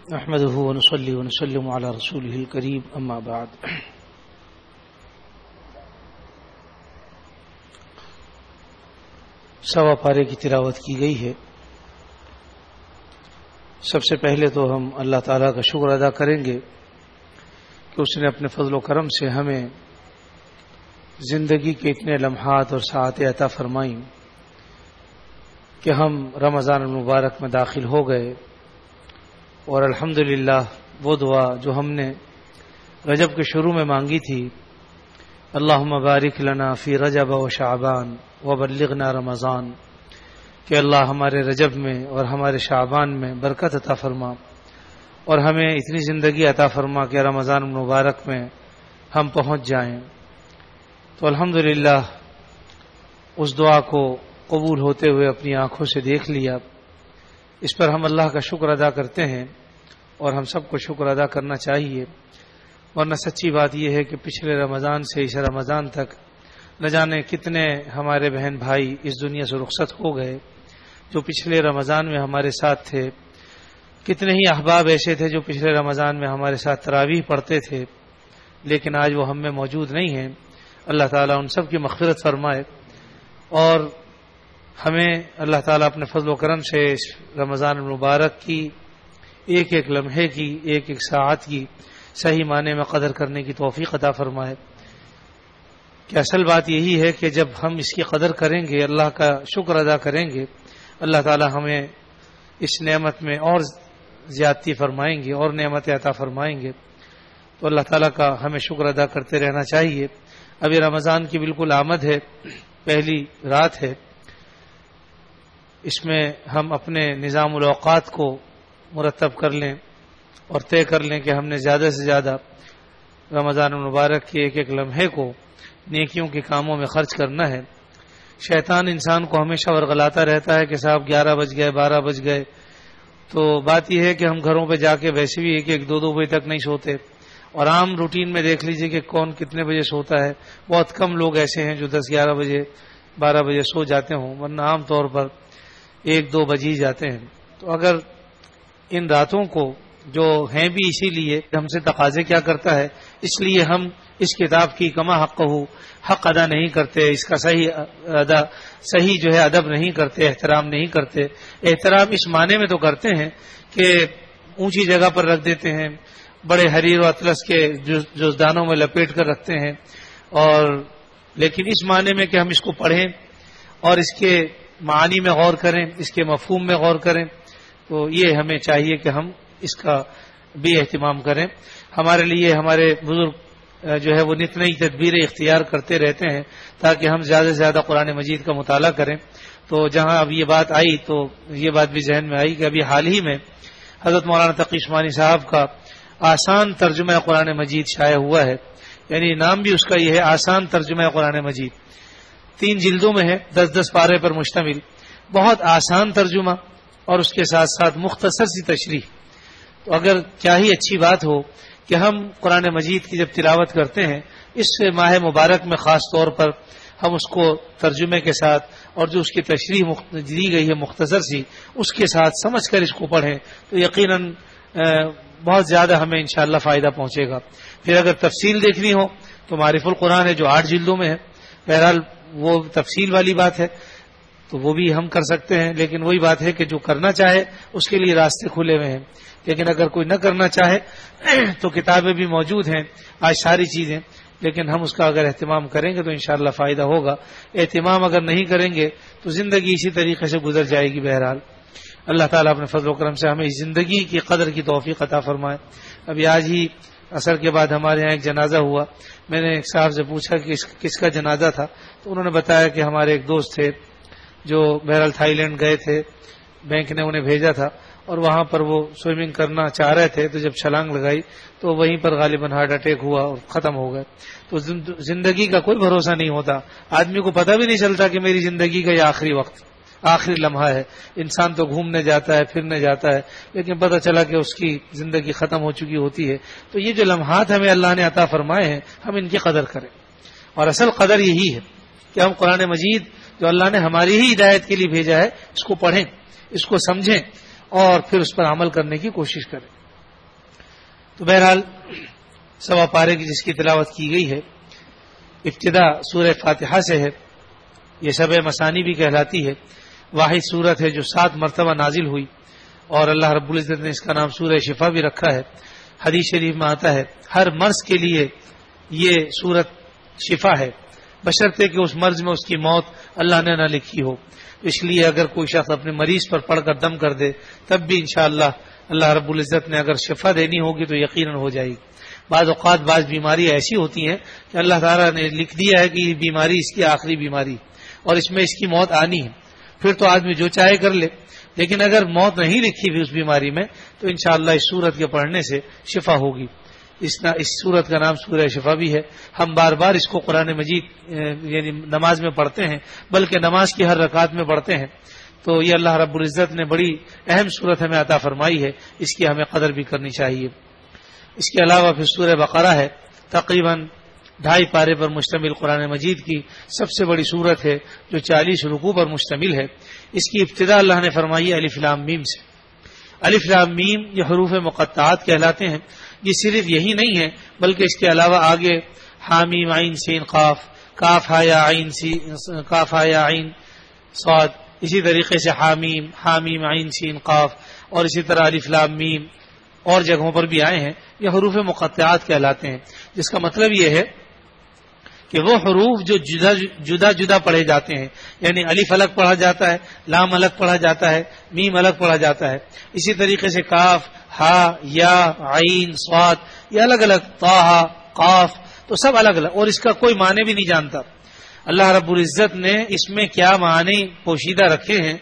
نحمده ونصلي ونسلم على رسوله الكريم اما بعد سوا پارے کی تلاوت کی گئی ہے۔ سب سے پہلے تو ہم اللہ تعالیٰ کا شکر ادا کریں گے کہ اس نے اپنے فضل و کرم سے ہمیں زندگی کے اتنے لمحات اور ساعتیں عطا فرمائیں کہ ہم رمضان المبارک میں داخل ہو گئے، اور الحمدللہ وہ دعا جو ہم نے رجب کے شروع میں مانگی تھی، اللہم بارک لنا فی رجب و شعبان وبلغنا رمضان، کہ اللہ ہمارے رجب میں اور ہمارے شعبان میں برکت عطا فرما اور ہمیں اتنی زندگی عطا فرما کہ رمضان المبارک میں ہم پہنچ جائیں۔ تو الحمدللہ اس دعا کو قبول ہوتے ہوئے اپنی آنکھوں سے دیکھ لیا۔ اس پر ہم اللہ کا شکر ادا کرتے ہیں اور ہم سب کو شکر ادا کرنا چاہیے، ورنہ سچی بات یہ ہے کہ پچھلے رمضان سے اس رمضان تک نہ جانے کتنے ہمارے بہن بھائی اس دنیا سے رخصت ہو گئے جو پچھلے رمضان میں ہمارے ساتھ تھے، کتنے ہی احباب ایسے تھے جو پچھلے رمضان میں ہمارے ساتھ تراویح پڑھتے تھے لیکن آج وہ ہم میں موجود نہیں ہیں۔ اللہ تعالیٰ ان سب کی مغفرت فرمائے اور ہمیں اللہ تعالیٰ اپنے فضل و کرم سے اس رمضان المبارک کی ایک ایک لمحے کی، ایک ایک ساعت کی صحیح معنی میں قدر کرنے کی توفیق عطا فرمائے۔ کہ اصل بات یہی ہے کہ جب ہم اس کی قدر کریں گے، اللہ کا شکر ادا کریں گے، اللہ تعالیٰ ہمیں اس نعمت میں اور زیادتی فرمائیں گے اور نعمت عطا فرمائیں گے۔ تو اللہ تعالیٰ کا ہمیں شکر ادا کرتے رہنا چاہیے۔ ابھی رمضان کی بالکل آمد ہے، پہلی رات ہے، اس میں ہم اپنے نظام الاوقات کو مرتب کر لیں اور طے کر لیں کہ ہم نے زیادہ سے زیادہ رمضان المبارک کے ایک ایک لمحے کو نیکیوں کے کاموں میں خرچ کرنا ہے۔ شیطان انسان کو ہمیشہ ورغلاتا رہتا ہے کہ صاحب 11 بج گئے، 12 بج گئے، تو بات یہ ہے کہ ہم گھروں پہ جا کے ویسے بھی ایک 2 بجے تک نہیں سوتے، اور عام روٹین میں دیکھ لیجئے کہ کون کتنے بجے سوتا ہے۔ بہت کم لوگ ایسے ہیں جو 10، 11 بجے، 12 بجے سو جاتے ہوں، ورنہ عام طور پر 1، 2 بج ہی جاتے ہیں۔ تو اگر ان راتوں کو جو ہیں بھی اسی لیے ہم سے تقاضے کیا کرتا ہے، اس لیے ہم اس کتاب کی کما حق ادا نہیں کرتے، اس کا صحیح جو ہے ادب نہیں کرتے، احترام نہیں کرتے۔ احترام اس معنی میں تو کرتے ہیں کہ اونچی جگہ پر رکھ دیتے ہیں، بڑے حریر و اطلس کے جزدانوں میں لپیٹ کر رکھتے ہیں، اور لیکن اس معنی میں کہ ہم اس کو پڑھیں اور اس کے معانی میں غور کریں، اس کے مفہوم میں غور کریں، تو یہ ہمیں چاہیے کہ ہم اس کا بھی اہتمام کریں۔ ہمارے لیے ہمارے بزرگ جو ہے وہ نت نئی تدبیریں اختیار کرتے رہتے ہیں تاکہ ہم زیادہ سے زیادہ قرآن مجید کا مطالعہ کریں۔ تو جہاں اب یہ بات آئی تو یہ بات بھی ذہن میں آئی کہ ابھی حال ہی میں حضرت مولانا تقی عثمانی صاحب کا آسان ترجمہ قرآن مجید شائع ہوا ہے، یعنی نام بھی اس کا یہ ہے، آسان ترجمہ قرآن مجید۔ 3 جلدوں میں ہے، 10 پارے پر مشتمل، بہت آسان ترجمہ اور اس کے ساتھ ساتھ مختصر سی تشریح۔ تو اگر کیا ہی اچھی بات ہو کہ ہم قرآن مجید کی جب تلاوت کرتے ہیں اس ماہ مبارک میں خاص طور پر ہم اس کو ترجمے کے ساتھ اور جو اس کی تشریح دی گئی ہے مختصر سی، اس کے ساتھ سمجھ کر اس کو پڑھیں تو یقیناً بہت زیادہ ہمیں انشاءاللہ فائدہ پہنچے گا۔ پھر اگر تفصیل دیکھنی ہو تو معارف القرآن ہے جو 8 جلدوں میں ہے، بہرحال وہ تفصیل والی بات ہے تو وہ بھی ہم کر سکتے ہیں، لیکن وہی بات ہے کہ جو کرنا چاہے اس کے لیے راستے کھلے ہوئے ہیں، لیکن اگر کوئی نہ کرنا چاہے تو کتابیں بھی موجود ہیں آج ساری چیزیں، لیکن ہم اس کا اگر اہتمام کریں گے تو انشاءاللہ فائدہ ہوگا۔ اہتمام اگر نہیں کریں گے تو زندگی اسی طریقے سے گزر جائے گی۔ بہرحال اللہ تعالیٰ اپنے فضل و کرم سے ہمیں اس زندگی کی قدر کی توفیق عطا فرمائے۔ ابھی آج ہی عصر کے بعد ہمارے یہاں ایک جنازہ ہوا، میں نے ایک صاحب سے پوچھا کہ کس کا جنازہ تھا، تو انہوں نے بتایا کہ ہمارے ایک دوست تھے جو بہرحال تھائی لینڈ گئے تھے، بینک نے انہیں بھیجا تھا اور وہاں پر وہ سوئمنگ کرنا چاہ رہے تھے، تو جب چھلانگ لگائی تو وہیں پر غالباً ہارٹ اٹیک ہوا اور ختم ہو گئے۔ تو زندگی کا کوئی بھروسہ نہیں ہوتا، آدمی کو پتہ بھی نہیں چلتا کہ میری زندگی کا یہ آخری وقت، آخری لمحہ ہے۔ انسان تو گھومنے جاتا ہے، پھرنے جاتا ہے، لیکن پتہ چلا کہ اس کی زندگی ختم ہو چکی ہوتی ہے۔ تو یہ جو لمحات ہمیں اللہ نے عطا فرمائے ہیں ہم ان کی قدر کریں، اور اصل قدر یہی ہے کہ ہم قرآن مجید جو اللہ نے ہماری ہی ہدایت کے لیے بھیجا ہے اس کو پڑھیں، اس کو سمجھیں اور پھر اس پر عمل کرنے کی کوشش کریں۔ تو بہرحال سوا پارے کی جس کی تلاوت کی گئی ہے ابتدا سورہ فاتحہ سے ہے. یہ سب مثانی بھی کہلاتی ہے. واحد سورت ہے جو 7 مرتبہ نازل ہوئی اور اللہ رب العزت نے اس کا نام سورہ شفا بھی رکھا ہے. حدیث شریف میں آتا ہے ہر مرض کے لیے یہ سورت شفا ہے بشرطے کہ اس مرض میں اس کی موت اللہ نے نہ لکھی ہو. اس لیے اگر کوئی شخص اپنے مریض پر پڑھ کر دم کر دے تب بھی انشاءاللہ اللہ رب العزت نے اگر شفا دینی ہوگی تو یقیناً ہو جائے گی. بعض اوقات بعض بیماری ایسی ہوتی ہیں کہ اللہ تعالیٰ نے لکھ دیا ہے کہ یہ بیماری اس کی آخری بیماری اور اس میں اس کی موت آنی ہے, پھر تو آدمی جو چاہے کر لے. لیکن اگر موت نہیں لکھی ہوئی اس بیماری میں تو انشاءاللہ اس سورت کے پڑھنے سے شفا ہوگی. اس سورت کا نام سورہ شفا بھی ہے. ہم بار بار اس کو قرآن مجید یعنی نماز میں پڑھتے ہیں, بلکہ نماز کی ہر رکعت میں پڑھتے ہیں. تو یہ اللہ رب العزت نے بڑی اہم صورت ہمیں عطا فرمائی ہے, اس کی ہمیں قدر بھی کرنی چاہیے. اس کے علاوہ پھر سورہ بقرہ ہے, تقریباً 2.5 پارے پر مشتمل قرآن مجید کی سب سے بڑی سورت ہے جو 40 رکوع پر مشتمل ہے. اس کی ابتدا اللہ نے فرمائی الف لام میم سے. الف لام میم یہ حروف مقطعات کہلاتے ہیں. یہ صرف یہی نہیں ہے بلکہ اس کے علاوہ آگے حامیم عین سین قاف, کاف ہا یا عین کاف ہا یا عین صاد, اسی طریقے سے حامیم عین سین قاف, اور اسی طرح الف لام میم اور جگہوں پر بھی آئے ہیں. یہ حروف مقطعات کہلاتے ہیں, جس کا مطلب یہ ہے کہ وہ حروف جو جدا جدا پڑھے جاتے ہیں, یعنی الف الگ پڑھا جاتا ہے, لام الگ پڑھا جاتا ہے, میم الگ پڑھا جاتا ہے. اسی طریقے سے کاف, ہا, یا, عین, صاد یہ الگ الگ, طٰ, قاف, تو سب الگ الگ, اور اس کا کوئی معنی بھی نہیں جانتا. اللہ رب العزت نے اس میں کیا معنی پوشیدہ رکھے ہیں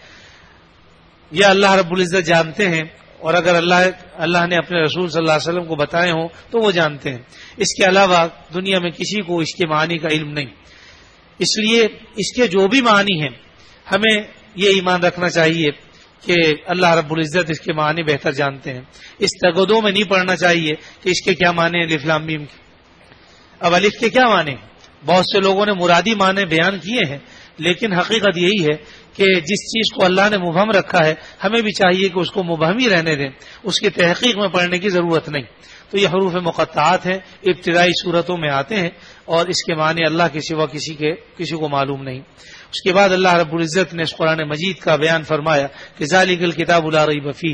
یا اللہ رب العزت جانتے ہیں, اور اگر اللہ نے اپنے رسول صلی اللہ علیہ وسلم کو بتائے ہوں تو وہ جانتے ہیں. اس کے علاوہ دنیا میں کسی کو اس کے معنی کا علم نہیں. اس لیے اس کے جو بھی معنی ہیں ہمیں یہ ایمان رکھنا چاہیے کہ اللہ رب العزت اس کے معنی بہتر جانتے ہیں. اس تگدوں میں نہیں پڑھنا چاہیے کہ اس کے کیا معنی ہیں الف لام میم کے. اب الف کے کیا معنی, بہت سے لوگوں نے مرادی معنی بیان کیے ہیں, لیکن حقیقت یہی ہے کہ جس چیز کو اللہ نے مبہم رکھا ہے ہمیں بھی چاہیے کہ اس کو مبہم ہی رہنے دیں, اس کی تحقیق میں پڑھنے کی ضرورت نہیں. تو یہ حروف مقطعات ہیں, ابتدائی صورتوں میں آتے ہیں اور اس کے معنی اللہ کے سوا کسی کو معلوم نہیں. اس کے بعد اللہ رب العزت نے اس قرآن مجید کا بیان فرمایا کہ ذالک الکتاب لا ریب فیہ,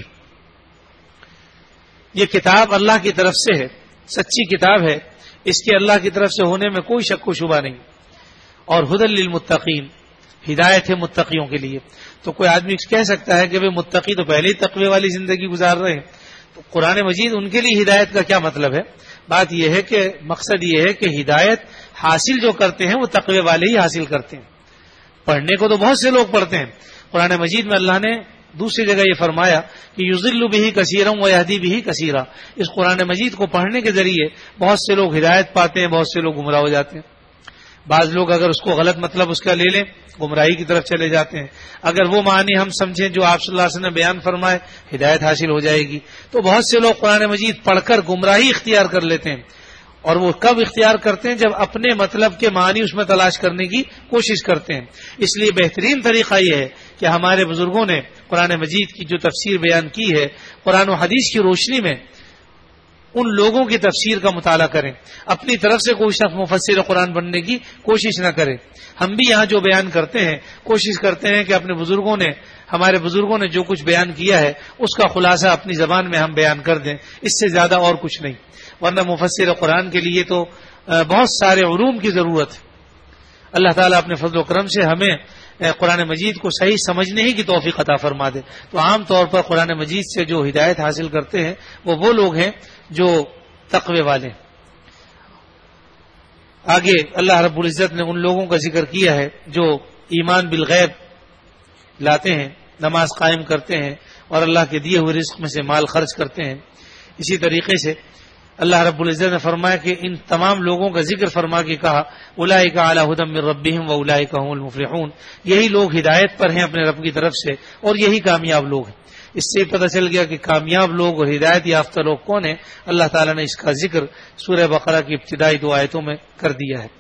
یہ کتاب اللہ کی طرف سے ہے, سچی کتاب ہے, اس کے اللہ کی طرف سے ہونے میں کوئی شک و شبہ نہیں. اور ھدی للمتقین, ہدایت ہے متقیوں کے لیے. تو کوئی آدمی کہہ سکتا ہے کہ وہ متقی تو پہلے ہی تقوی والی زندگی گزار رہے ہیں, تو قرآن مجید ان کے لیے ہدایت کا کیا مطلب ہے؟ بات یہ ہے کہ مقصد یہ ہے کہ ہدایت حاصل جو کرتے ہیں وہ تقوی والے ہی حاصل کرتے ہیں. پڑھنے کو تو بہت سے لوگ پڑھتے ہیں. قرآن مجید میں اللہ نے دوسری جگہ یہ فرمایا کہ یضل بہ کثیرا ویہدی بہ کثیرا, اس قرآن مجید کو پڑھنے کے ذریعے بہت سے لوگ ہدایت پاتے ہیں, بہت سے لوگ گمراہ ہو جاتے ہیں. بعض لوگ اگر اس کو غلط مطلب اس کا لے لیں گمراہی کی طرف چلے جاتے ہیں. اگر وہ معنی ہم سمجھیں جو آپ صلی اللہ علیہ وسلم نے بیان فرمائے ہدایت حاصل ہو جائے گی. تو بہت سے لوگ قرآن مجید پڑھ کر گمراہی اختیار کر لیتے ہیں, اور وہ کب اختیار کرتے ہیں؟ جب اپنے مطلب کے معنی اس میں تلاش کرنے کی کوشش کرتے ہیں. اس لیے بہترین طریقہ یہ ہے کہ ہمارے بزرگوں نے قرآن مجید کی جو تفسیر بیان کی ہے قرآن و حدیث کی روشنی میں ان لوگوں کی تفسیر کا مطالعہ کریں. اپنی طرف سے کوئی شخص مفسر قرآن بننے کی کوشش نہ کرے. ہم بھی یہاں جو بیان کرتے ہیں کوشش کرتے ہیں کہ ہمارے بزرگوں نے جو کچھ بیان کیا ہے اس کا خلاصہ اپنی زبان میں ہم بیان کر دیں, اس سے زیادہ اور کچھ نہیں. ورنہ مفسر قرآن کے لیے تو بہت سارے علوم کی ضرورت ہے. اللہ تعالیٰ اپنے فضل و کرم سے ہمیں قرآن مجید کو صحیح سمجھنے ہی کی توفیق عطا فرما دے. تو عام طور پر قرآن مجید سے جو ہدایت حاصل کرتے ہیں وہ لوگ ہیں جو تقوی والے. آگے اللہ رب العزت نے ان لوگوں کا ذکر کیا ہے جو ایمان بالغیب لاتے ہیں, نماز قائم کرتے ہیں اور اللہ کے دیے ہوئے رزق میں سے مال خرچ کرتے ہیں. اسی طریقے سے اللہ رب العزت نے فرمایا کہ ان تمام لوگوں کا ذکر فرما کے کہا اولئک علی ھدی من ربہم واولئک هم المفلحون, یہی لوگ ہدایت پر ہیں اپنے رب کی طرف سے اور یہی کامیاب لوگ ہیں. اس سے پتہ چل گیا کہ کامیاب لوگ اور ہدایت یافتہ لوگ کون ہیں. اللہ تعالیٰ نے اس کا ذکر سورہ بقرہ کی ابتدائی 2 آیتوں میں کر دیا ہے.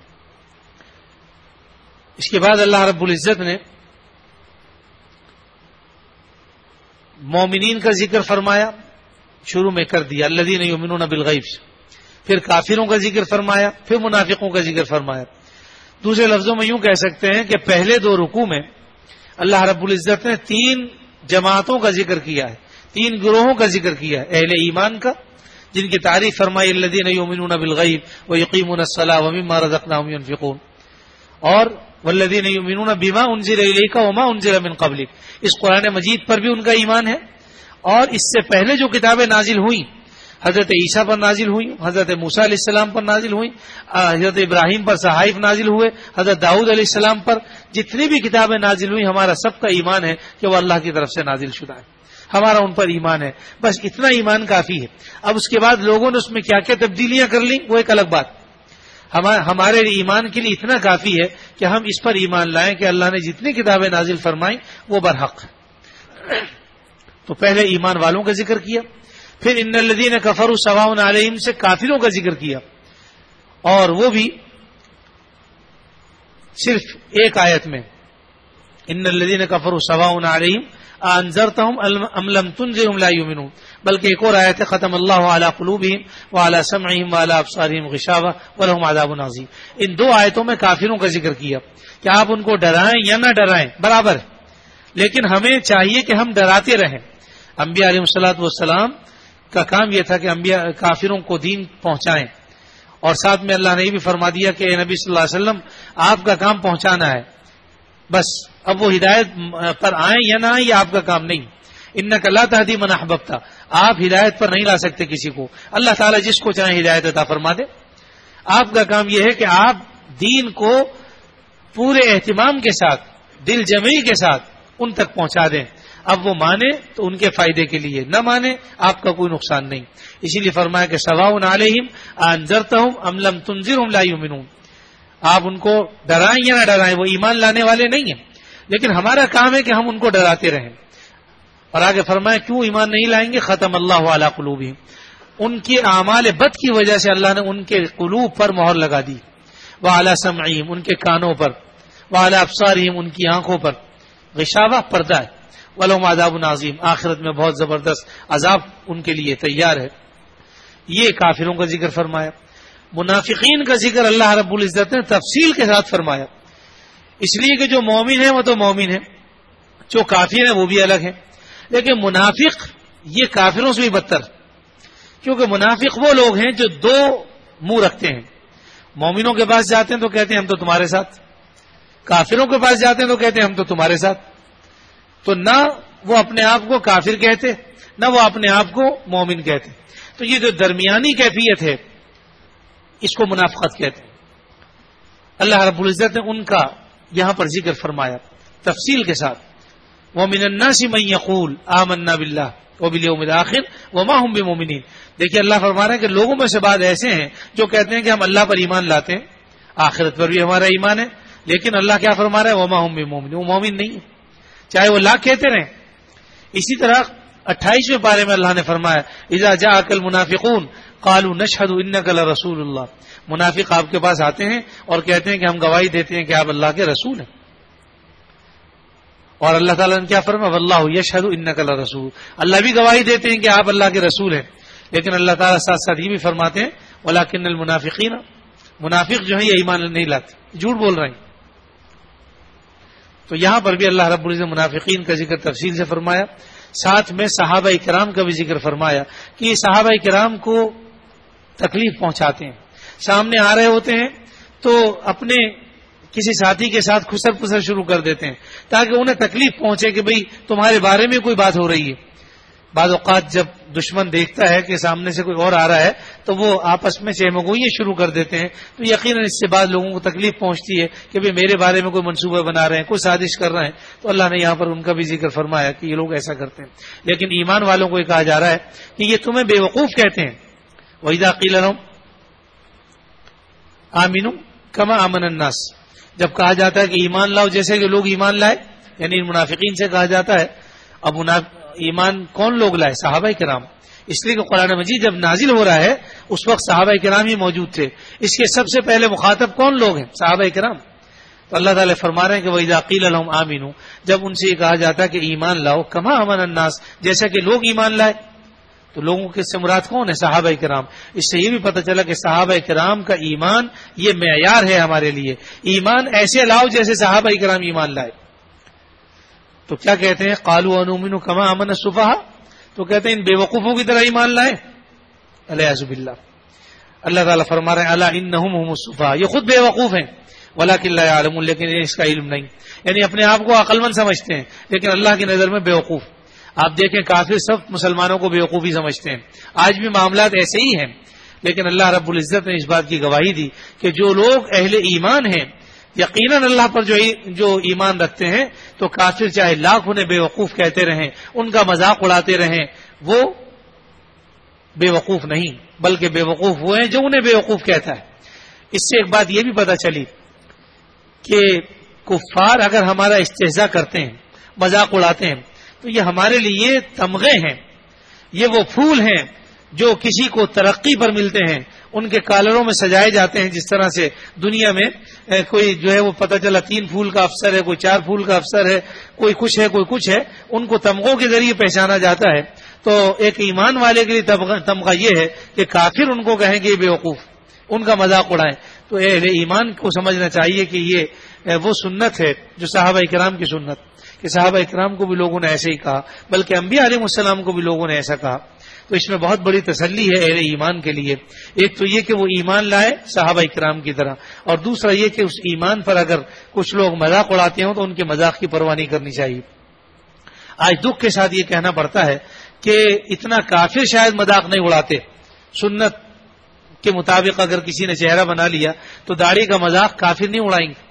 اس کے بعد اللہ رب العزت نے مومنین کا ذکر فرمایا شروع میں کر دیا الذین یؤمنون بالغیب سے، پھر کافروں کا ذکر فرمایا، پھر منافقوں کا ذکر فرمایا۔ دوسرے لفظوں میں یوں کہہ سکتے ہیں کہ پہلے دو رکوع میں اللہ رب العزت نے 3 جماعتوں کا ذکر کیا ہے، 3 گروہوں کا ذکر کیا ہے، اہل ایمان کا جن کی تعریف فرمائی الذین یؤمنون بالغیب ویقیمون الصلاۃ ومما رزقناہم ینفقون، اور والذین یؤمنون بما انزل الیک وما انزل من قبلک، اس قرآن مجید پر بھی ان کا ایمان ہے، اور اس سے پہلے جو کتابیں نازل ہوئیں حضرت عیسیٰ پر نازل ہوئی، حضرت موسیٰ علیہ السلام پر نازل ہوئی، حضرت ابراہیم پر صحائف نازل ہوئے، حضرت داؤد علیہ السلام پر جتنی بھی کتابیں نازل ہوئی، ہمارا سب کا ایمان ہے کہ وہ اللہ کی طرف سے نازل شدہ ہے، ہمارا ان پر ایمان ہے، بس اتنا ایمان کافی ہے۔ اب اس کے بعد لوگوں نے اس میں کیا کیا تبدیلیاں کر لیں وہ ایک الگ بات، ہمارے ایمان کے لیے اتنا کافی ہے کہ ہم اس پر ایمان لائیں کہ اللہ نے جتنی کتابیں نازل فرمائیں وہ برحق ہے۔ تو پہلے ایمان والوں کا ذکر کیا، پھر ان الذین کفروا سواء علیہم سے کافروں کا ذکر کیا، اور وہ بھی صرف ایک آیت میں، ان الذین کفروا سواء علیہم انذرتہم ام لم تنذرہم لا یؤمنون، بلکہ ایک اور آیت ہے ختم اللہ علی قلوبہم وعلی سمعہم وعلی ابصارہم غشاوہ ولہم عذاب عظیم۔ ان 2 آیتوں میں کافروں کا ذکر کیا کہ آپ ان کو ڈرائیں یا نہ ڈرائیں برابر، لیکن ہمیں چاہیے کہ ہم ڈراتے رہیں۔ انبیاء علیہ الصلوۃ والسلام کا کام یہ تھا کہ انبیاء کافروں کو دین پہنچائیں، اور ساتھ میں اللہ نے یہ بھی فرما دیا کہ اے نبی صلی اللہ علیہ وسلم آپ کا کام پہنچانا ہے، بس اب وہ ہدایت پر آئیں یا نہ آئیں یہ آپ کا کام نہیں۔ انک لا تہدی من احببت، آپ ہدایت پر نہیں لا سکتے کسی کو، اللہ تعالیٰ جس کو چاہے ہدایت عطا فرما دے۔ آپ کا کام یہ ہے کہ آپ دین کو پورے اہتمام کے ساتھ، دل جمعی کے ساتھ ان تک پہنچا دیں، اب وہ مانے تو ان کے فائدے کے لیے، نہ مانے آپ کا کوئی نقصان نہیں۔ اسی لیے فرمایا کہ سواء علیہم انذرتہم ام لم تنذرہم لا یؤمنون، آپ ان کو ڈرائیں یا نہ ڈرائیں وہ ایمان لانے والے نہیں ہیں، لیکن ہمارا کام ہے کہ ہم ان کو ڈراتے رہیں۔ اور آگے فرمایا کیوں ایمان نہیں لائیں گے، ختم اللہ علی قلوبہم، ان کے اعمال بد کی وجہ سے اللہ نے ان کے قلوب پر مہر لگا دی، وعلی سمعہم ان کے کانوں پر، وعلی ابصارہم ان کی آنکھوں پر، غشاوہ پردہ ہے، ولہم عذاب عظیم آخرت میں بہت زبردست عذاب ان کے لیے تیار ہے۔ یہ کافروں کا ذکر فرمایا۔ منافقین کا ذکر اللہ رب العزت نے تفصیل کے ساتھ فرمایا، اس لیے کہ جو مومن ہیں وہ تو مومن ہیں، جو کافر ہیں وہ بھی الگ ہیں، لیکن منافق یہ کافروں سے بھی بدتر، کیونکہ منافق وہ لوگ ہیں جو 2 منہ رکھتے ہیں، مومنوں کے پاس جاتے ہیں تو کہتے ہیں ہم تو تمہارے ساتھ، کافروں کے پاس جاتے ہیں تو کہتے ہیں ہم تو تمہارے ساتھ، تو نہ وہ اپنے آپ کو کافر کہتے نہ وہ اپنے آپ کو مومن کہتے، تو یہ جو درمیانی کیفیت ہے اس کو منافقت کہتے ہیں۔ اللہ رب العزت نے ان کا یہاں پر ذکر فرمایا تفصیل کے ساتھ، وَمِنَ النَّاسِ مَن يَقُولُ آمَنَّا بِاللَّهِ وَبِالْيَوْمِ الْآخِرِ وَمَا هُم بِمُؤْمِنِينَ۔ دیکھیے اللہ فرما رہے ہیں کہ لوگوں میں سے بعض ایسے ہیں جو کہتے ہیں کہ ہم اللہ پر ایمان لاتے ہیں، آخرت پر بھی ہمارا ایمان ہے، لیکن اللہ کیا فرما رہا ہے، وَمَا هُم بِمُؤْمِنِينَ، وہ مومن نہیں ہے، چاہے وہ لاکھ کہتے رہیں۔ اسی طرح 28ویں پارے میں اللہ نے فرمایا اذا جاءك المنافقون قالوا نشهد انك لرسول اللہ، منافق آپ کے پاس آتے ہیں اور کہتے ہیں کہ ہم گواہی دیتے ہیں کہ آپ اللہ کے رسول ہیں، اور اللہ تعالیٰ نے کیا فرمایا واللہ یشهد انك لرسول، اللہ بھی گواہی دیتے ہیں کہ آپ اللہ کے رسول ہیں، لیکن اللہ تعالیٰ ساتھ ساتھ یہ بھی فرماتے ہیں ولکن المنافقین، منافق جو ہیں یہ ایمان نہیں لاتے، جھوٹ بول رہے ہیں۔ تو یہاں پر بھی اللہ رب العزت منافقین کا ذکر تفصیل سے فرمایا، ساتھ میں صحابہ کرام کا بھی ذکر فرمایا کہ یہ صحابہ کرام کو تکلیف پہنچاتے ہیں، سامنے آ رہے ہوتے ہیں تو اپنے کسی ساتھی کے ساتھ خسر پسر شروع کر دیتے ہیں تاکہ انہیں تکلیف پہنچے کہ بھئی تمہارے بارے میں کوئی بات ہو رہی ہے۔ بعض اوقات جب دشمن دیکھتا ہے کہ سامنے سے کوئی اور آ رہا ہے تو وہ آپس میں چہمگوئیاں شروع کر دیتے ہیں، تو یقیناً اس سے بعد لوگوں کو تکلیف پہنچتی ہے کہ بھئی میرے بارے میں کوئی منصوبہ بنا رہے ہیں، کوئی سازش کر رہے ہیں، تو اللہ نے یہاں پر ان کا بھی ذکر فرمایا کہ یہ لوگ ایسا کرتے ہیں۔ لیکن ایمان والوں کو یہ کہا جا رہا ہے کہ یہ تمہیں بے وقوف کہتے ہیں، وَإِذَا قِيلَ لَهُمْ آمِنُوا كَمَا آمَنَ النَّاسُ، جب کہا جاتا ہے کہ ایمان لاؤ جیسے کہ لوگ ایمان لائے، یعنی ان منافقین سے کہا جاتا ہے۔ اب ایمان کون لوگ لائے؟ صحابہ کرام، اس لیے کہ قرآن مجید جب نازل ہو رہا ہے اس وقت صحابہ کرام ہی موجود تھے، اس کے سب سے پہلے مخاطب کون لوگ ہیں؟ صحابہ کرام۔ تو اللہ تعالیٰ فرما رہے ہیں کہ وَإِذَا قِيلَ لَهُمْ آمِنُوا، جب ان سے یہ کہا جاتا ہے کہ ایمان لاؤ، کما آمن الناس، جیسا کہ لوگ ایمان لائے، تو لوگوں کے سے مراد کون ہے؟ صحابہ کرام. اس سے یہ بھی پتہ چلا کہ صحابہ کرام کا ایمان یہ معیار ہے ہمارے لیے. ایمان ایسے لاؤ جیسے صحابہ کرام ایمان لائے. تو کیا کہتے ہیں؟ قالوا ونؤمن کما آمن السفہاء، تو کہتے ہیں ان بے وقوفوں کی طرح ایمان لائے. الیاذ باللہ. اللہ تعالیٰ فرما رہے ہیں الا انہم هم السفہاء، یہ خود بے وقوف ہیں، ولکن لا یعلمون، لیکن اس کا علم نہیں. یعنی اپنے آپ کو عقل مند سمجھتے ہیں لیکن اللہ کی نظر میں بے وقوف. آپ دیکھیں کافر سب مسلمانوں کو بے وقوفی سمجھتے ہیں. آج بھی معاملات ایسے ہی ہیں، لیکن اللہ رب العزت نے اس بات کی گواہی دی کہ جو لوگ اہل ایمان ہیں، یقیناً اللہ پر جو ایمان رکھتے ہیں، تو کافر چاہے لاکھ انہیں بے وقوف کہتے رہیں، ان کا مذاق اڑاتے رہیں، وہ بے وقوف نہیں بلکہ بے وقوف وہ ہیں جو انہیں بے وقوف کہتا ہے. اس سے ایک بات یہ بھی پتہ چلی کہ کفار اگر ہمارا استہزاء کرتے ہیں، مذاق اڑاتے ہیں، تو یہ ہمارے لیے تمغے ہیں، یہ وہ پھول ہیں جو کسی کو ترقی پر ملتے ہیں، ان کے کالروں میں سجائے جاتے ہیں. جس طرح سے دنیا میں کوئی جو ہے وہ پتہ چلا 3 پھول کا افسر ہے، کوئی 4 پھول کا افسر ہے، کوئی کچھ ہے کوئی کچھ ہے، ان کو تمغوں کے ذریعے پہچانا جاتا ہے. تو ایک ایمان والے کے لیے تمغہ یہ ہے کہ کافر ان کو کہیں کہ بے وقوف، ان کا مذاق اڑائیں. تو اہل ایمان کو سمجھنا چاہیے کہ یہ وہ سنت ہے جو صحابہ کرام کی سنت، کہ صحابہ کرام کو بھی لوگوں نے ایسے ہی کہا، بلکہ انبیاء علیہ السلام کو بھی لوگوں نے ایسا کہا. تو اس میں بہت بڑی تسلی ہے اہل ایمان کے لیے. ایک تو یہ کہ وہ ایمان لائے صحابہ کرام کی طرح، اور دوسرا یہ کہ اس ایمان پر اگر کچھ لوگ مذاق اڑاتے ہوں تو ان کے مذاق کی پرواہ نہیں کرنی چاہیے. آج دکھ کے ساتھ یہ کہنا پڑتا ہے کہ اتنا کافر شاید مذاق نہیں اڑاتے. سنت کے مطابق اگر کسی نے چہرہ بنا لیا تو داڑھی کا مذاق کافر نہیں اڑائیں گے.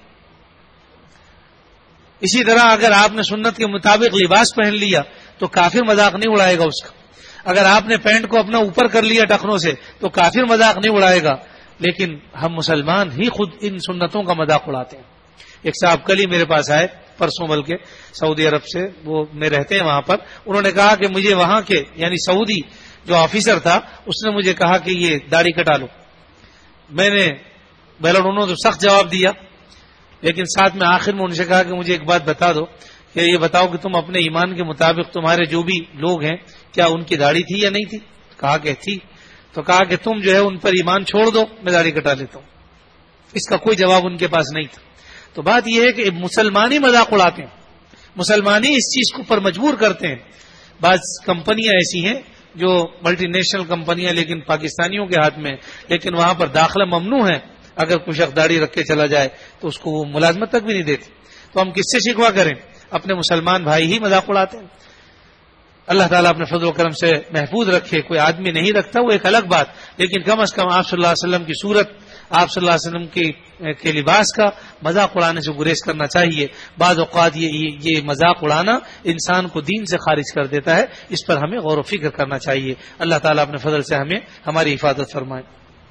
اسی طرح اگر آپ نے سنت کے مطابق لباس پہن لیا تو کافر مذاق نہیں اڑائے گا اس کا. اگر آپ نے پینٹ کو اپنا اوپر کر لیا ٹخنوں سے تو کافر مذاق نہیں اڑائے گا. لیکن ہم مسلمان ہی خود ان سنتوں کا مذاق اڑاتے ہیں. ایک صاحب کل ہی میرے پاس آئے، پرسوں بلکہ، سعودی عرب سے، وہ میں رہتے ہیں وہاں پر. انہوں نے کہا کہ مجھے وہاں کے یعنی سعودی جو آفیسر تھا اس نے مجھے کہا کہ یہ داڑھی کٹا لو. میں نے انہوں نے سخت جواب دیا، لیکن ساتھ میں آخر میں ان سے کہا کہ مجھے ایک بات بتا دو کہ یہ بتاؤ کہ تم اپنے ایمان کے مطابق تمہارے جو بھی لوگ ہیں کیا ان کی داڑھی تھی یا نہیں تھی؟ کہا کہ تھی. تو کہا کہ تم جو ہے ان پر ایمان چھوڑ دو، میں داڑھی کٹا لیتا ہوں. اس کا کوئی جواب ان کے پاس نہیں تھا. تو بات یہ ہے کہ مسلمانی مذاق اڑاتے ہیں، مسلمانی اس چیز کو پر مجبور کرتے ہیں. بعض کمپنیاں ایسی ہیں جو ملٹی نیشنل کمپنیاں لیکن پاکستانیوں کے ہاتھ میں، لیکن وہاں پر داخلہ ممنوع ہے. اگر کوئی شخص داڑھی رکھ کے چلا جائے تو اس کو وہ ملازمت تک بھی نہیں دیتے. تو ہم کس سے شکوا کریں؟ اپنے مسلمان بھائی ہی مذاق اڑاتے ہیں. اللہ تعالیٰ اپنے فضل و کرم سے محفوظ رکھے. کوئی آدمی نہیں رکھتا وہ ایک الگ بات، لیکن کم از کم آپ صلی اللہ علیہ وسلم کی صورت، آپ صلی اللہ علیہ وسلم کے لباس کا مذاق اڑانے سے گریز کرنا چاہیے. بعض اوقات یہ مذاق اڑانا انسان کو دین سے خارج کر دیتا ہے. اس پر ہمیں غور و فکر کرنا چاہیے. اللہ تعالیٰ اپنے فضل سے ہماری حفاظت فرمائے.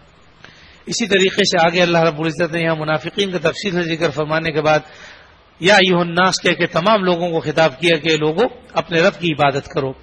اسی طریقے سے آگے اللہ رب العزت نے یہاں منافقین کا تفصیل سے ذکر فرمانے کے بعد یا ایھا الناس کہہ کے تمام لوگوں کو خطاب کیا کہ لوگوں اپنے رب کی عبادت کرو.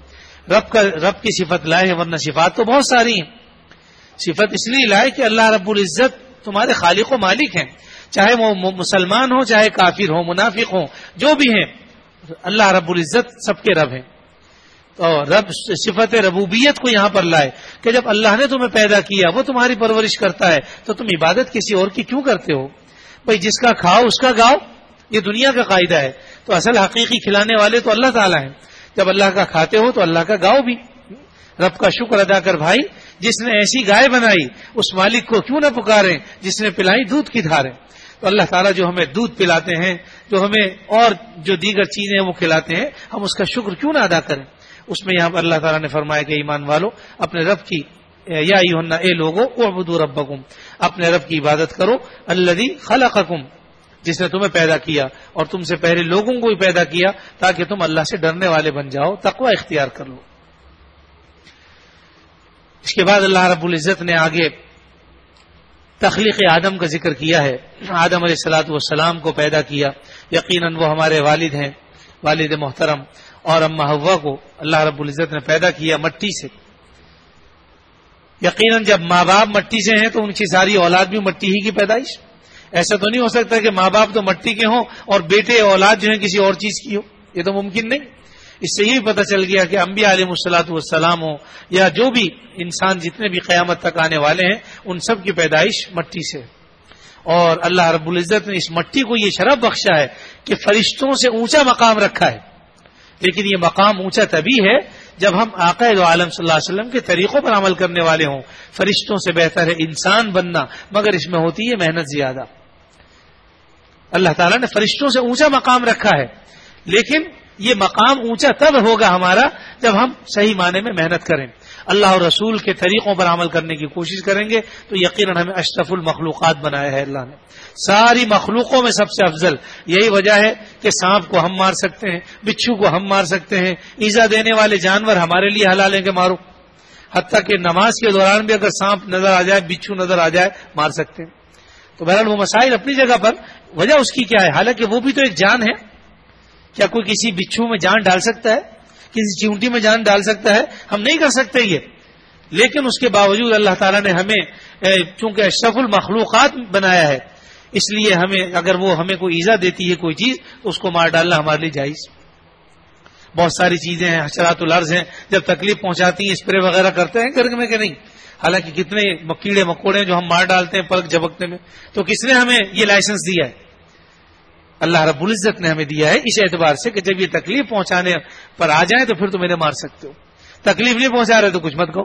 رب کی صفت لائے ہیں، ورنہ صفات تو بہت ساری ہیں. صفت اس لیے لائے کہ اللہ رب العزت تمہارے خالق و مالک ہیں، چاہے وہ مسلمان ہو چاہے کافر ہو منافق ہو جو بھی ہیں، اللہ رب العزت سب کے رب ہیں. تو رب صفت ربوبیت کو یہاں پر لائے کہ جب اللہ نے تمہیں پیدا کیا، وہ تمہاری پرورش کرتا ہے، تو تم عبادت کسی اور کی کیوں کرتے ہو؟ بھئی جس کا کھاؤ اس کا گاؤ، یہ دنیا کا قاعدہ ہے. تو اصل حقیقی کھلانے والے تو اللہ تعالیٰ ہیں. جب اللہ کا کھاتے ہو تو اللہ کا گاؤ بھی. رب کا شکر ادا کر بھائی، جس نے ایسی گائے بنائی اس مالک کو کیوں نہ پکاریں جس نے پلائی دودھ کی دھاریں. تو اللہ تعالیٰ جو ہمیں دودھ پلاتے ہیں، جو ہمیں اور جو دیگر چیزیں وہ کھلاتے ہیں، ہم اس کا شکر کیوں نہ ادا کریں. اس میں یہاں پر اللہ تعالیٰ نے فرمایا کہ ایمان والو اپنے رب کی، یا ایھا اے لوگو اعبدوا ربکم، اپنے رب کی عبادت کرو، الذی خلقکم، جس نے تمہیں پیدا کیا اور تم سے پہلے لوگوں کو بھی پیدا کیا تاکہ تم اللہ سے ڈرنے والے بن جاؤ، تقوی اختیار کر لو. اس کے بعد اللہ رب العزت نے آگے تخلیق آدم کا ذکر کیا ہے. آدم علیہ الصلوۃ والسلام کو پیدا کیا، یقیناً وہ ہمارے والد ہیں، والد محترم. اور اماں حوا کو اللہ رب العزت نے پیدا کیا مٹی سے. یقیناً جب ماں باپ مٹی سے ہیں تو ان کی ساری اولاد بھی مٹی ہی کی پیدائش. ایسا تو نہیں ہو سکتا کہ ماں باپ تو مٹی کے ہوں اور بیٹے اولاد جو ہیں کسی اور چیز کی ہو، یہ تو ممکن نہیں. اس سے یہ بھی پتہ چل گیا کہ انبیاء علیہ الصلوۃ والسلام ہو یا جو بھی انسان جتنے بھی قیامت تک آنے والے ہیں ان سب کی پیدائش مٹی سے، اور اللہ رب العزت نے اس مٹی کو یہ شرف بخشا ہے کہ فرشتوں سے اونچا مقام رکھا ہے، لیکن یہ مقام اونچا تبھی ہے جب ہم آقا دو عالم صلی اللہ علیہ وسلم کے طریقوں پر عمل کرنے والے ہوں۔ فرشتوں سے بہتر ہے انسان بننا، مگر اس میں ہوتی ہے محنت زیادہ۔ اللہ تعالیٰ نے فرشتوں سے اونچا مقام رکھا ہے، لیکن یہ مقام اونچا تب ہوگا ہمارا جب ہم صحیح معنی میں محنت کریں، اللہ اور رسول کے طریقوں پر عمل کرنے کی کوشش کریں گے تو یقیناً ہمیں اشرف المخلوقات بنایا ہے اللہ نے، ساری مخلوقوں میں سب سے افضل۔ یہی وجہ ہے کہ سانپ کو ہم مار سکتے ہیں، بچھو کو ہم مار سکتے ہیں، ایزا دینے والے جانور ہمارے لیے حلال ہیں کہ مارو، حتیٰ کہ نماز کے دوران بھی اگر سانپ نظر آ جائے، بچھو نظر آ جائے، مار سکتے ہیں۔ تو بہرحال وہ مسائل اپنی جگہ پر، وجہ اس کی کیا ہے؟ حالانکہ وہ بھی تو ایک جان ہے۔ کیا کوئی کسی بچھو میں جان ڈال سکتا ہے؟ کسی چیونٹی میں جان ڈال سکتا ہے؟ ہم نہیں کر سکتے یہ، لیکن اس کے باوجود اللہ تعالیٰ نے ہمیں چونکہ اشرف المخلوقات بنایا ہے، اس لیے ہمیں اگر وہ ہمیں کوئی ایزا دیتی ہے کوئی چیز تو اس کو مار ڈالنا ہمارے لیے جائز۔ بہت ساری چیزیں ہیں، حشرات الارض ہیں، جب تکلیف پہنچاتی ہیں اسپرے وغیرہ کرتے ہیں گرگ میں کہ نہیں؟ حالانکہ کتنے کیڑے مکوڑے جو ہم مار ڈالتے ہیں پلک جھپکنے میں، تو کس نے ہمیں یہ لائسنس دیا ہے؟ اللہ رب العزت نے ہمیں دیا ہے، اس اعتبار سے کہ جب یہ تکلیف پہنچانے پر آ جائیں تو پھر تم انہیں مار سکتے ہو، تکلیف نہیں پہنچا رہے تو کچھ مت کہو۔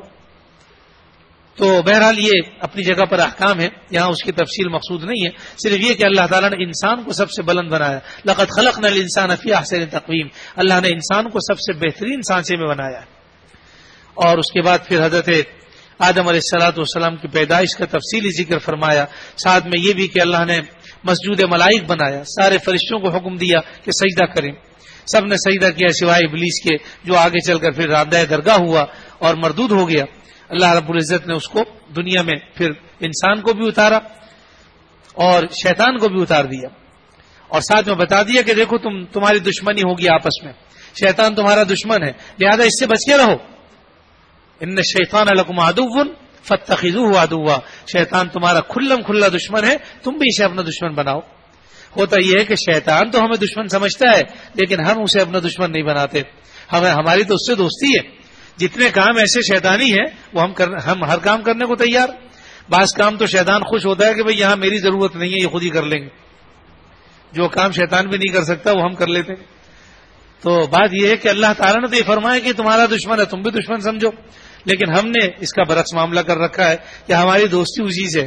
تو بہرحال یہ اپنی جگہ پر احکام ہے، یہاں اس کی تفصیل مقصود نہیں ہے، صرف یہ کہ اللہ تعالیٰ نے انسان کو سب سے بلند بنایا، لقد خلقنا الانسان فی احسن تقویم، اللہ نے انسان کو سب سے بہترین سانچے میں بنایا ہے۔ اور اس کے بعد پھر حضرت آدم علیہ الصلوۃ والسلام کی پیدائش کا تفصیلی ذکر فرمایا، ساتھ میں یہ بھی کہ اللہ نے مسجود ملائک بنایا، سارے فرشتوں کو حکم دیا کہ سجدہ کریں، سب نے سجدہ کیا سوائے ابلیس کے جو آگے چل کر پھر راندہ درگاہ ہوا اور مردود ہو گیا۔ اللہ رب العزت نے اس کو دنیا میں پھر انسان کو بھی اتارا اور شیطان کو بھی اتار دیا، اور ساتھ میں بتا دیا کہ دیکھو تمہاری دشمنی ہوگی آپس میں، شیطان تمہارا دشمن ہے، لہذا اس سے بچ کے رہو، ان الشیطان لکم عدو فاتخذوہ عدوا، شیطان تمہارا کھلا دشمن ہے، تم بھی اسے اپنا دشمن بناؤ۔ ہوتا یہ ہے کہ شیطان تو ہمیں دشمن سمجھتا ہے لیکن ہم اسے اپنا دشمن نہیں بناتے، ہماری تو اس سے دوستی ہے۔ جتنے کام ایسے شیطانی ہیں وہ ہم ہر کام کرنے کو تیار، بعض کام تو شیطان خوش ہوتا ہے کہ بھئی یہاں میری ضرورت نہیں ہے، یہ خود ہی کر لیں گے، جو کام شیطان بھی نہیں کر سکتا وہ ہم کر لیتے ہیں۔ تو بات یہ ہے کہ اللہ تعالیٰ نے تو یہ فرمایا کہ تمہارا دشمن ہے، تم بھی دشمن سمجھو، لیکن ہم نے اس کا برعکس معاملہ کر رکھا ہے کہ ہماری دوستی اسی سے۔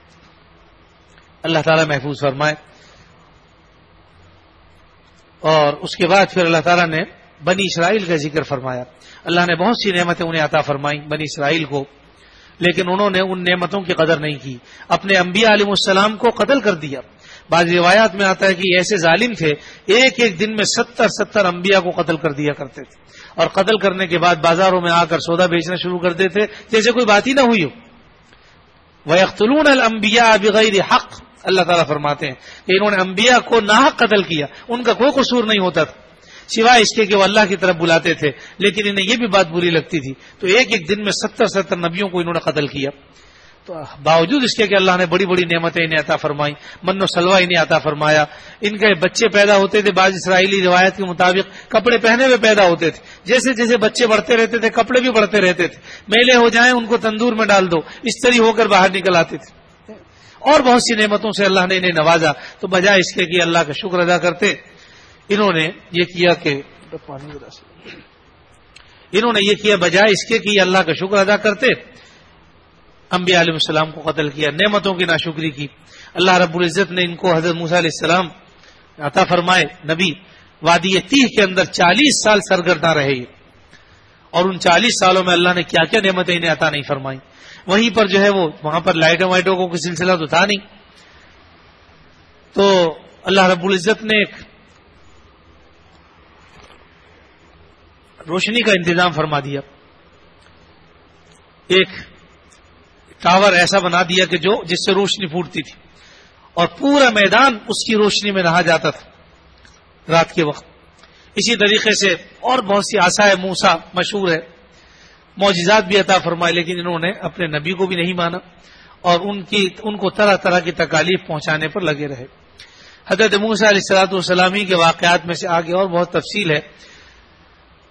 اللہ تعالیٰ محفوظ فرمائے۔ اور اس کے بعد پھر اللہ تعالیٰ نے بنی اسرائیل کا ذکر فرمایا۔ اللہ نے بہت سی نعمتیں انہیں عطا فرمائیں بنی اسرائیل کو، لیکن انہوں نے ان نعمتوں کی قدر نہیں کی، اپنے انبیاء علیہ السلام کو قتل کر دیا۔ بعض روایات میں آتا ہے کہ ایسے ظالم تھے ایک دن میں 70 انبیاء کو قتل کر دیا کرتے تھے، اور قتل کرنے کے بعد بازاروں میں آ کر سودا بیچنا شروع کر دیتے جیسے کوئی بات ہی نہ ہوئی ہو۔ وَيَقْتُلُونَ الْأَنبِيَاءَ بِغَيْرِ حَقٍّ، اللہ تعالیٰ فرماتے ہیں کہ انہوں نے انبیاء کو ناحق قتل کیا، ان کا کوئی قصور نہیں ہوتا تھا سوائے اس کے کہ وہ اللہ کی طرف بلاتے تھے، لیکن انہیں یہ بھی بات بری لگتی تھی، تو ایک دن میں 70 نبیوں کو انہوں نے قتل کیا۔ تو باوجود اس کے کہ اللہ نے بڑی بڑی نعمتیں انہیں عطا فرمائیں، من و سلوہ انہیں عطا فرمایا، ان کے بچے پیدا ہوتے تھے، بعض اسرائیلی روایت کے مطابق کپڑے پہنے ہوئے پیدا ہوتے تھے، جیسے جیسے بچے بڑھتے رہتے تھے کپڑے بھی بڑھتے رہتے تھے، میلے ہو جائیں ان کو تندور میں ڈال دو، اس طرح ہو کر باہر نکل آتے تھے، اور بہت سی نعمتوں سے اللہ نے انہیں نوازا۔ تو بجائے اس کے کہ اللہ کا شکر ادا کرتے، انہوں نے یہ کیا بجائے اس کے کہ اللہ کا شکر ادا کرتے، انبیاء علیہ السلام کو قتل کیا، نعمتوں کی ناشکری کی۔ اللہ رب العزت نے ان کو حضرت موسیٰ علیہ السلام عطا فرمائے نبی، وادی تیہ کے اندر 40 سال سرگرداں رہے، اور ان 40 سالوں میں اللہ نے کیا کیا نعمتیں انہیں عطا نہیں فرمائی۔ وہیں پر جو ہے وہ وہاں پر لائٹوں وائٹوں کو کوئی سلسلہ تو تھا نہیں، تو اللہ رب العزت نے ایک روشنی کا انتظام فرما دیا، ایک ٹاور ایسا بنا دیا کہ جس سے روشنی پھوٹتی تھی، اور پورا میدان اس کی روشنی میں رہا جاتا تھا رات کے وقت۔ اسی طریقے سے اور بہت سی عصائے موسیٰ مشہور ہے، معجزات بھی عطا فرمائے، لیکن انہوں نے اپنے نبی کو بھی نہیں مانا اور ان کو طرح طرح کی تکالیف پہنچانے پر لگے رہے۔ حضرت موسیٰ علیہ السلام کے واقعات میں سے آگے اور بہت تفصیل ہے،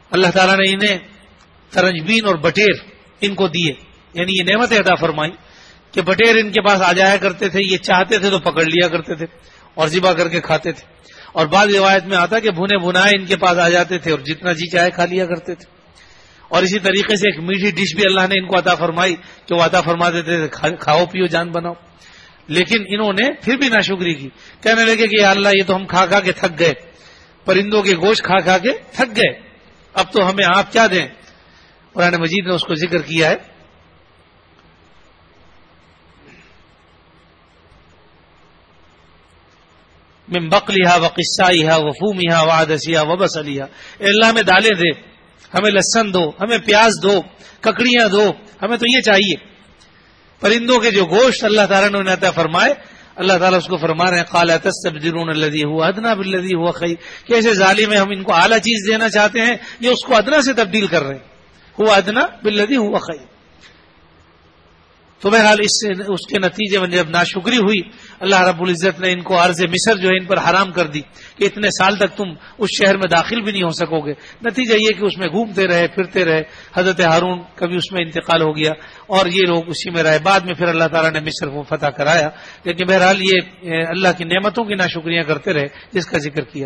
اللہ تعالیٰ نے انہیں ترنجبین اور بٹیر ان کو دیے، یعنی یہ نعمت عطا فرمائی کہ بٹیر ان کے پاس آ جایا کرتے تھے، یہ چاہتے تھے تو پکڑ لیا کرتے تھے اور ذبح کر کے کھاتے تھے، اور بعض روایت میں آتا کہ بھنے بھنائے ان کے پاس آ جاتے تھے اور جتنا جی چاہے کھا لیا کرتے تھے۔ اور اسی طریقے سے ایک میٹھی ڈش بھی اللہ نے ان کو عطا فرمائی کہ وہ عطا فرما دیتے تھے، کھاؤ پیو جان بناؤ، لیکن انہوں نے پھر بھی ناشکری کی، کہنے لگے کہ یا اللہ یہ تو ہم کھا کھا کے تھک گئے، پرندوں کے گوشت کھا کھا کے تھک گئے، اب تو ہمیں آپ کیا دیں؟ قرآن مجید نے اس کو ذکر کیا ہے، من بقلها وقصائها وفومها وعدسها وبصلها، اے اللہ میں دالیں دے، ہمیں لہسن دو، ہمیں پیاز دو، ککڑیاں دو، ہمیں تو یہ چاہیے۔ پرندوں کے جو گوشت اللہ تعالیٰ نے انہیں عطا فرمائے، اللہ تعالیٰ اس کو فرما رہے ہیں قال تستبدلون الذی هو ادنی بالذی هو خیر، کیسے ظالم ہیں، ہم ان کو اعلیٰ چیز دینا چاہتے ہیں، یہ اس کو ادنا سے تبدیل کر رہے ہیں، هو ادنی بالذی هو خیر۔ تو بہرحال اس کے نتیجے میں جب ناشکری ہوئی، اللہ رب العزت نے ان کو ارض مصر جو ہے ان پر حرام کر دی کہ اتنے سال تک تم اس شہر میں داخل بھی نہیں ہو سکو گے۔ نتیجہ یہ کہ اس میں گھومتے رہے پھرتے رہے، حضرت ہارون کبھی اس میں انتقال ہو گیا اور یہ لوگ اسی میں رہے، بعد میں پھر اللہ تعالیٰ نے مصر کو فتح کرایا، لیکن بہرحال یہ اللہ کی نعمتوں کی ناشکریاں کرتے رہے جس کا ذکر کیا۔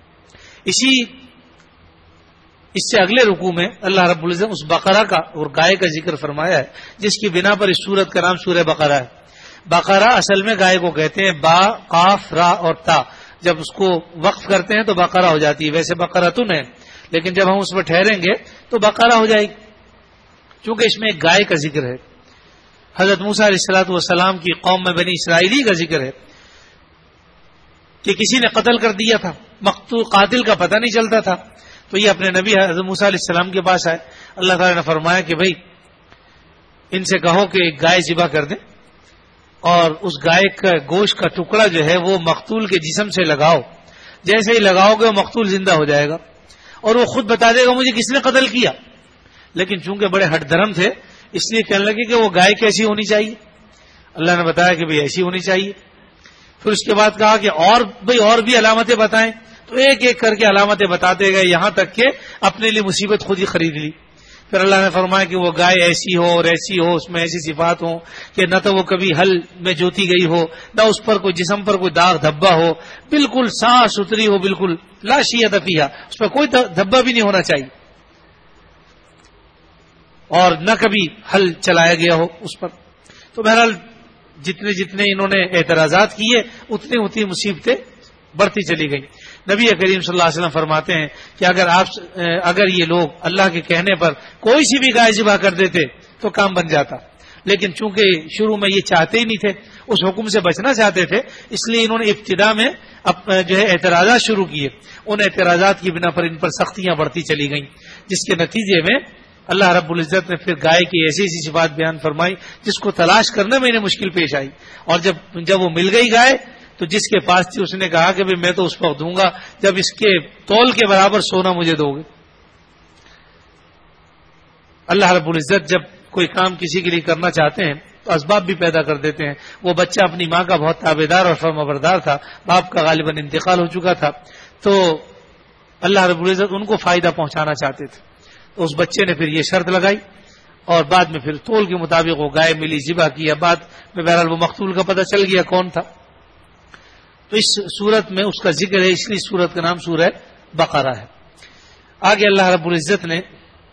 اس سے اگلے رکوع میں اللہ رب العزت اس بقرہ کا اور گائے کا ذکر فرمایا ہے جس کی بنا پر اس سورت کا نام سورہ بقرہ ہے۔ بقرہ اصل میں گائے کو کہتے ہیں، با قاف را اور تا، جب اس کو وقف کرتے ہیں تو بقرہ ہو جاتی ہے، ویسے بقرۃن ہے لیکن جب ہم اس پر ٹھہریں گے تو بقرہ ہو جائے گی، چونکہ اس میں ایک گائے کا ذکر ہے۔ حضرت موسیٰ علیہ الصلوۃ والسلام کی قوم میں بنی اسرائیلی کا ذکر ہے کہ کسی نے قتل کر دیا تھا، مقتول قاتل کا پتہ نہیں چلتا تھا، تو یہ اپنے نبی حضرت موسیٰ علیہ السلام کے پاس آئے، اللہ تعالیٰ نے فرمایا کہ بھائی ان سے کہو کہ ایک گائے ذبح کر دیں اور اس گائے کا گوشت کا ٹکڑا جو ہے وہ مقتول کے جسم سے لگاؤ، جیسے ہی لگاؤ گے وہ مقتول زندہ ہو جائے گا اور وہ خود بتا دے گا مجھے کس نے قتل کیا۔ لیکن چونکہ بڑے ہٹ دھرم تھے اس لیے کہنے لگے کہ وہ گائے کیسی ہونی چاہیے، اللہ نے بتایا کہ بھائی ایسی ہونی چاہیے۔ پھر اس کے بعد کہا کہ اور بھی علامتیں بتائیں، تو ایک ایک کر کے علامتیں بتاتے گئے یہاں تک کہ اپنے لیے مصیبت خود ہی خرید لی۔ پھر اللہ نے فرمایا کہ وہ گائے ایسی ہو اور ایسی ہو، اس میں ایسی صفات ہوں کہ نہ تو وہ کبھی ہل میں جوتی گئی ہو، نہ اس پر کوئی جسم پر کوئی داغ دھبا ہو، بالکل صاف ستھری ہو، بالکل لا شیء فیہا، اس پر کوئی دھبا بھی نہیں ہونا چاہیے، اور نہ کبھی ہل چلایا گیا ہو اس پر۔ تو بہرحال جتنے انہوں نے اعتراضات کیے اتنی مصیبتیں بڑھتی چلی گئی۔ نبی کریم صلی اللہ علیہ وسلم فرماتے ہیں کہ اگر یہ لوگ اللہ کے کہنے پر کوئی سی بھی گائے ذبح کر دیتے تو کام بن جاتا، لیکن چونکہ شروع میں یہ چاہتے ہی نہیں تھے، اس حکم سے بچنا چاہتے تھے، اس لیے انہوں نے ابتدا میں جو ہے اعتراضات شروع کیے، ان اعتراضات کی بنا پر ان پر سختیاں بڑھتی چلی گئیں، جس کے نتیجے میں اللہ رب العزت نے پھر گائے کی ایسی صفات بیان فرمائی جس کو تلاش کرنے میں انہیں مشکل پیش آئی، اور جب وہ مل گئی گائے تو جس کے پاس تھی اس نے کہا کہ میں تو اس وقت دوں گا جب اس کے تول کے برابر سونا مجھے دو گے۔ اللہ رب العزت جب کوئی کام کسی کے لیے کرنا چاہتے ہیں تو اسباب بھی پیدا کر دیتے ہیں۔ وہ بچہ اپنی ماں کا بہت تابعدار اور فرمانبردار تھا، باپ کا غالباً انتقال ہو چکا تھا، تو اللہ رب العزت ان کو فائدہ پہنچانا چاہتے تھے، تو اس بچے نے پھر یہ شرط لگائی اور بعد میں پھر تول کے مطابق وہ گائے ملی، ذبح کیا، بعد میں بہرحال وہ مقتول کا پتہ چل گیا کون تھا۔ تو اس صورت میں اس کا ذکر ہے، اس لیے صورت کا نام سورہ بقرہ ہے۔ آگے اللہ رب العزت نے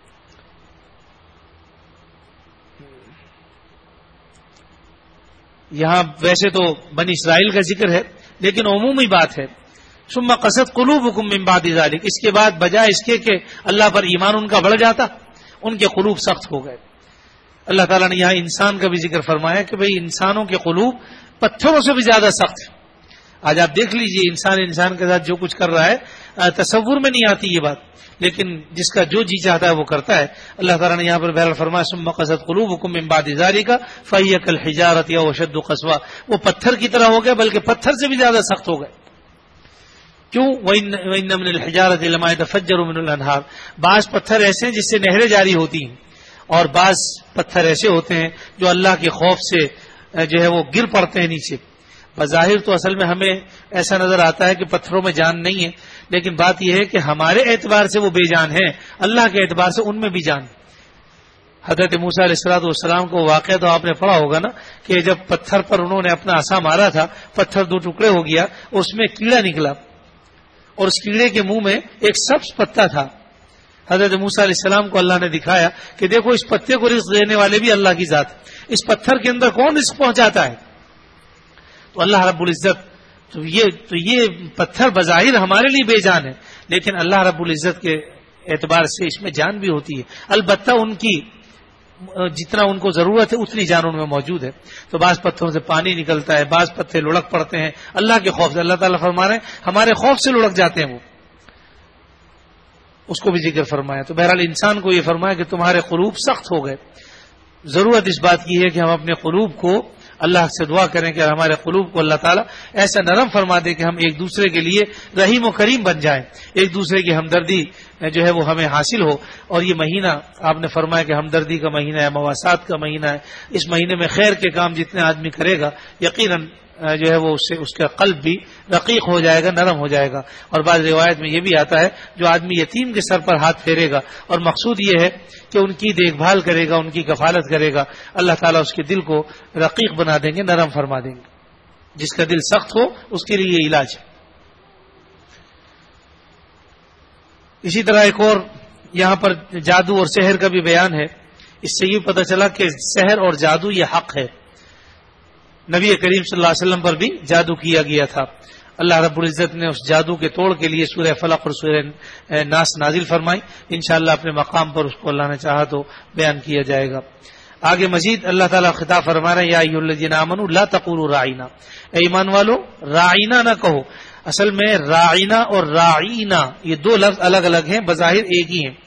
یہاں ویسے تو بنی اسرائیل کا ذکر ہے لیکن عمومی بات ہے، ثم قست قلوبکم من بعد ذلک، اس کے بعد بجائے اس کے کہ اللہ پر ایمان ان کا بڑھ جاتا، ان کے قلوب سخت ہو گئے۔ اللہ تعالیٰ نے یہاں انسان کا بھی ذکر فرمایا کہ بھئی انسانوں کے قلوب پتھروں سے بھی زیادہ سخت ہیں۔ آج آپ دیکھ لیجئے انسان کے ساتھ جو کچھ کر رہا ہے تصور میں نہیں آتی یہ بات، لیکن جس کا جو جی چاہتا ہے وہ کرتا ہے۔ اللہ تعالیٰ نے یہاں پر بہرحال فرمایا ثم قست قلوبکم من بعد ذلک فہی کالحجارۃ او اشد قسوۃ، وہ پتھر کی طرح ہو گئے بلکہ پتھر سے بھی زیادہ سخت ہو گئے۔ کیوں؟ وَإِنَّ مِنَ الْحِجَارَةِ لَمَا يَتَفَجَّرُ مِنْهُ الْأَنْهَارُ، بعض پتھر ایسے ہیں جس سے نہریں جاری ہوتی ہیں، اور بعض پتھر ایسے ہوتے ہیں جو اللہ کے خوف سے جو ہے وہ گر پڑتے ہیں نیچے۔ بظاہر تو اصل میں ہمیں ایسا نظر آتا ہے کہ پتھروں میں جان نہیں ہے، لیکن بات یہ ہے کہ ہمارے اعتبار سے وہ بے جان ہیں، اللہ کے اعتبار سے ان میں بھی جان۔ حضرت موسیٰ علیہ الصلوۃ والسلام کو واقعہ تو آپ نے پڑھا ہوگا نا کہ جب پتھر پر انہوں نے اپنا عصا مارا تھا، پتھر 2 ٹکڑے ہو گیا، اس میں کیڑا نکلا اور اس کیڑے کے منہ میں ایک سبز پتا تھا۔ حضرت موسیٰ علیہ السلام کو اللہ نے دکھایا کہ دیکھو اس پتے کو رزق دینے والے بھی اللہ کی ذات، اس پتھر کے اندر کون رزق پہنچاتا ہے؟ تو اللہ رب العزت تو یہ پتھر بظاہر ہمارے لیے بے جان ہے، لیکن اللہ رب العزت کے اعتبار سے اس میں جان بھی ہوتی ہے، البتہ ان کی جتنا ان کو ضرورت ہے اتنی جان ان میں موجود ہے۔ تو بعض پتھروں سے پانی نکلتا ہے، بعض پتھر لڑک پڑتے ہیں اللہ کے خوف سے، اللہ تعالیٰ فرما رہے ہیں ہمارے خوف سے لڑک جاتے ہیں، وہ اس کو بھی ذکر فرمایا۔ تو بہرحال انسان کو یہ فرمایا کہ تمہارے قلوب سخت ہو گئے، ضرورت اس بات کی ہے کہ ہم اپنے قلوب کو اللہ سے دعا کریں کہ ہمارے قلوب کو اللہ تعالیٰ ایسا نرم فرما دے کہ ہم ایک دوسرے کے لیے رحیم و کریم بن جائیں، ایک دوسرے کی ہمدردی جو ہے وہ ہمیں حاصل ہو۔ اور یہ مہینہ آپ نے فرمایا کہ ہمدردی کا مہینہ ہے، مواسات کا مہینہ ہے، اس مہینے میں خیر کے کام جتنے آدمی کرے گا یقیناً جو ہے وہ اس کا قلب بھی رقیق ہو جائے گا، نرم ہو جائے گا۔ اور بعض روایت میں یہ بھی آتا ہے جو آدمی یتیم کے سر پر ہاتھ پھیرے گا اور مقصود یہ ہے کہ ان کی دیکھ بھال کرے گا، ان کی کفالت کرے گا، اللہ تعالیٰ اس کے دل کو رقیق بنا دیں گے، نرم فرما دیں گے۔ جس کا دل سخت ہو اس کے لیے یہ علاج ہے۔ اسی طرح ایک اور یہاں پر جادو اور سحر کا بھی بیان ہے، اس سے یہ پتہ چلا کہ سحر اور جادو یہ حق ہے۔ نبی کریم صلی اللہ علیہ وسلم پر بھی جادو کیا گیا تھا، اللہ رب العزت نے اس جادو کے توڑ کے لیے سورہ فلق اور سورہ ناس نازل فرمائی، انشاءاللہ اپنے مقام پر اس کو اللہ نے چاہا تو بیان کیا جائے گا۔ آگے مزید اللہ تعالیٰ خطاب فرما رہے ہیں یا ایھا الذین آمنوا لا تقولوا راعینا، اے ایمان والو راعینا نہ کہو۔ اصل میں راعینا اور راعینا یہ 2 لفظ الگ الگ ہیں، بظاہر ایک ہی ہیں۔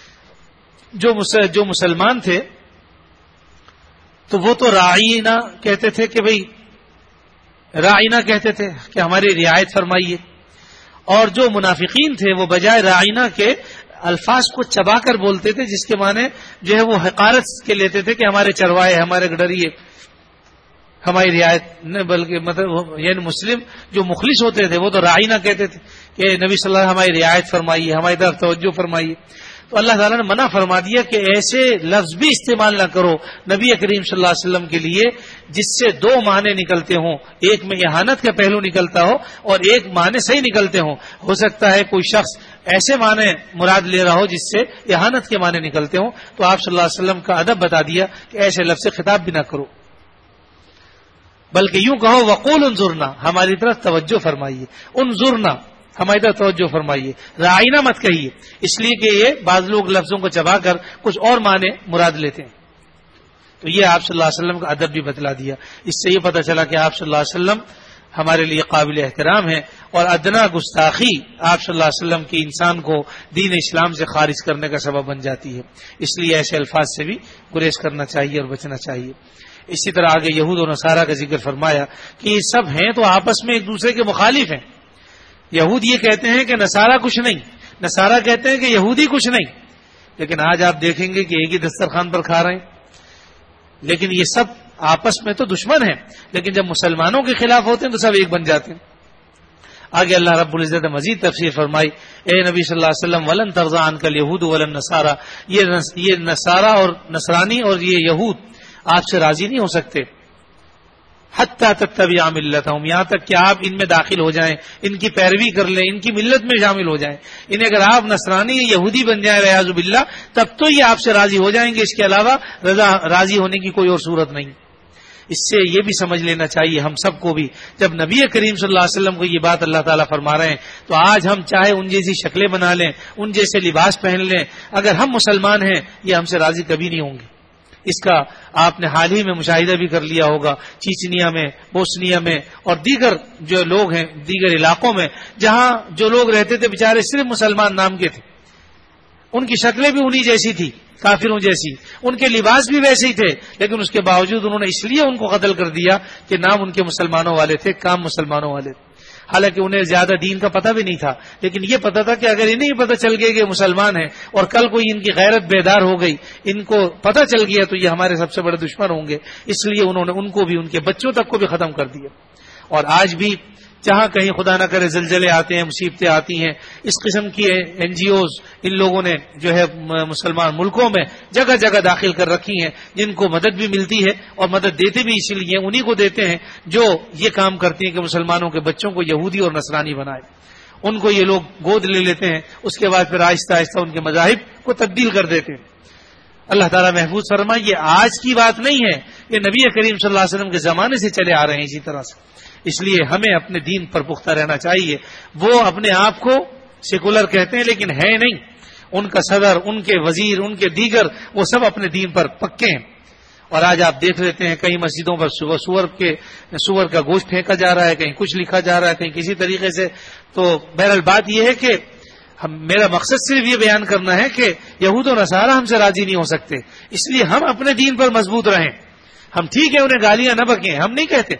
جو مسلمان تھے تو وہ تو راعینا کہتے تھے کہ بھئی راعینا کہتے تھے کہ ہماری رعایت فرمائیے، اور جو منافقین تھے وہ بجائے راعینا کے الفاظ کو چبا کر بولتے تھے، جس کے معنی جو ہے وہ حقارت کے لیتے تھے کہ ہمارے چروائے، ہمارے گڈریے، ہماری رعایت نہ، بلکہ مطلب یعنی مسلم جو مخلص ہوتے تھے وہ تو راعینا کہتے تھے کہ نبی صلی اللہ علیہ وسلم ہماری رعایت فرمائیے، ہماری طرف توجہ فرمائیے۔ تو اللہ تعالیٰ نے منع فرما دیا کہ ایسے لفظ بھی استعمال نہ کرو نبی کریم صلی اللہ علیہ وسلم کے لیے جس سے 2 معنی نکلتے ہوں، ایک میں اہانت کا پہلو نکلتا ہو اور ایک معنی صحیح نکلتے ہوں۔ ہو سکتا ہے کوئی شخص ایسے معنی مراد لے رہا ہو جس سے اہانت کے معنی نکلتے ہوں، تو آپ صلی اللہ علیہ وسلم کا ادب بتا دیا کہ ایسے لفظ سے خطاب بھی نہ کرو، بلکہ یوں کہو وقول انظرنا، ہماری طرف توجہ فرمائیے، انظرنا ہماری طرف توجہ فرمائیے، راعینا مت کہیے، اس لیے کہ یہ بعض لوگ لفظوں کو چبا کر کچھ اور معنی مراد لیتے ہیں۔ تو یہ آپ صلی اللہ علیہ وسلم کا ادب بھی بتلا دیا۔ اس سے یہ پتہ چلا کہ آپ صلی اللہ علیہ وسلم ہمارے لیے قابل احترام ہے، اور ادنا گستاخی آپ صلی اللہ علیہ وسلم کی انسان کو دین اسلام سے خارج کرنے کا سبب بن جاتی ہے، اس لیے ایسے الفاظ سے بھی گریز کرنا چاہیے اور بچنا چاہیے۔ اسی طرح آگے یہود و نصارہ کا ذکر فرمایا کہ یہ سب ہیں تو آپس میں ایک دوسرے کے مخالف ہیں۔ یہود یہ کہتے ہیں کہ نصارہ کچھ نہیں، نصارہ کہتے ہیں کہ یہودی کچھ نہیں، لیکن آج آپ دیکھیں گے کہ ایک ہی دسترخوان پر کھا رہے ہیں، لیکن یہ سب آپس میں تو دشمن ہیں، لیکن جب مسلمانوں کے خلاف ہوتے ہیں تو سب ایک بن جاتے ہیں۔ آگے اللہ رب العزت نے مزید تفسیر فرمائی، اے نبی صلی اللہ علیہ وسلم ولن ترضى عنك اليهود ولا النصارى، یہ نصارہ اور نصرانی اور یہ یہود آپ سے راضی نہیں ہو سکتے، حتی تتبع ملتهم، یہاں تک کہ آپ ان میں داخل ہو جائیں، ان کی پیروی کر لیں، ان کی ملت میں شامل ہو جائیں۔ انہیں اگر آپ نصرانی یا یہودی بن جائیں والعیاذ باللہ، تب تو یہ آپ سے راضی ہو جائیں گے، اس کے علاوہ راضی ہونے کی کوئی اور صورت نہیں۔ اس سے یہ بھی سمجھ لینا چاہیے ہم سب کو بھی، جب نبی کریم صلی اللہ علیہ وسلم کو یہ بات اللہ تعالیٰ فرما رہے ہیں تو آج ہم چاہے ان جیسی شکلیں بنا لیں، ان جیسے لباس پہن لیں، اگر ہم مسلمان ہیں یہ ہم سے راضی کبھی نہیں ہوں گے۔ اس کا آپ نے حال ہی میں مشاہدہ بھی کر لیا ہوگا، چیچنیا میں، بوسنیا میں اور دیگر جو لوگ ہیں دیگر علاقوں میں جہاں جو لوگ رہتے تھے بیچارے صرف مسلمان نام کے تھے، ان کی شکلیں بھی انہی جیسی تھی، کافروں جیسی، ان کے لباس بھی ویسے ہی تھے، لیکن اس کے باوجود انہوں نے اس لیے ان کو قتل کر دیا کہ نام ان کے مسلمانوں والے تھے، کام مسلمانوں والے تھے، حالانکہ انہیں زیادہ دین کا پتہ بھی نہیں تھا، لیکن یہ پتہ تھا کہ اگر انہیں پتہ چل گیا کہ مسلمان ہیں اور کل کوئی ان کی غیرت بیدار ہو گئی، ان کو پتہ چل گیا تو یہ ہمارے سب سے بڑے دشمن ہوں گے، اس لیے انہوں نے ان کو بھی، ان کے بچوں تک کو بھی ختم کر دیا۔ اور آج بھی جہاں کہیں خدا نہ کرے زلزلے آتے ہیں، مصیبتیں آتی ہیں، اس قسم کی NGOs ان لوگوں نے جو ہے مسلمان ملکوں میں جگہ جگہ داخل کر رکھی ہیں، جن کو مدد بھی ملتی ہے اور مدد دیتے بھی اسی لیے انہی کو دیتے ہیں جو یہ کام کرتی ہیں کہ مسلمانوں کے بچوں کو یہودی اور نصرانی بنائے. ان کو یہ لوگ گود لے لیتے ہیں، اس کے بعد پھر آہستہ آہستہ ان کے مذاہب کو تبدیل کر دیتے ہیں. اللہ تعالیٰ محفوظ فرمائے یہ آج کی بات نہیں ہے، یہ نبی کریم صلی اللہ علیہ وسلم کے زمانے سے چلے آ رہے ہیں اسی طرح سے. اس لیے ہمیں اپنے دین پر پختہ رہنا چاہیے. وہ اپنے آپ کو سیکولر کہتے ہیں لیکن ہے نہیں. ان کا صدر، ان کے وزیر، ان کے دیگر وہ سب اپنے دین پر پکے ہیں. اور آج آپ دیکھ لیتے ہیں کئی مسجدوں پر سور کا گوشت پھینکا جا رہا ہے، کہیں کچھ لکھا جا رہا ہے، کہیں کسی طریقے سے. تو بہرحال بات یہ ہے کہ میرا مقصد صرف یہ بیان کرنا ہے کہ یہود و نصارہ ہم سے راضی نہیں ہو سکتے، اس لیے ہم اپنے دین پر مضبوط رہیں. ہم ٹھیک ہے انہیں گالیاں نہ بکیں، ہم نہیں کہتے.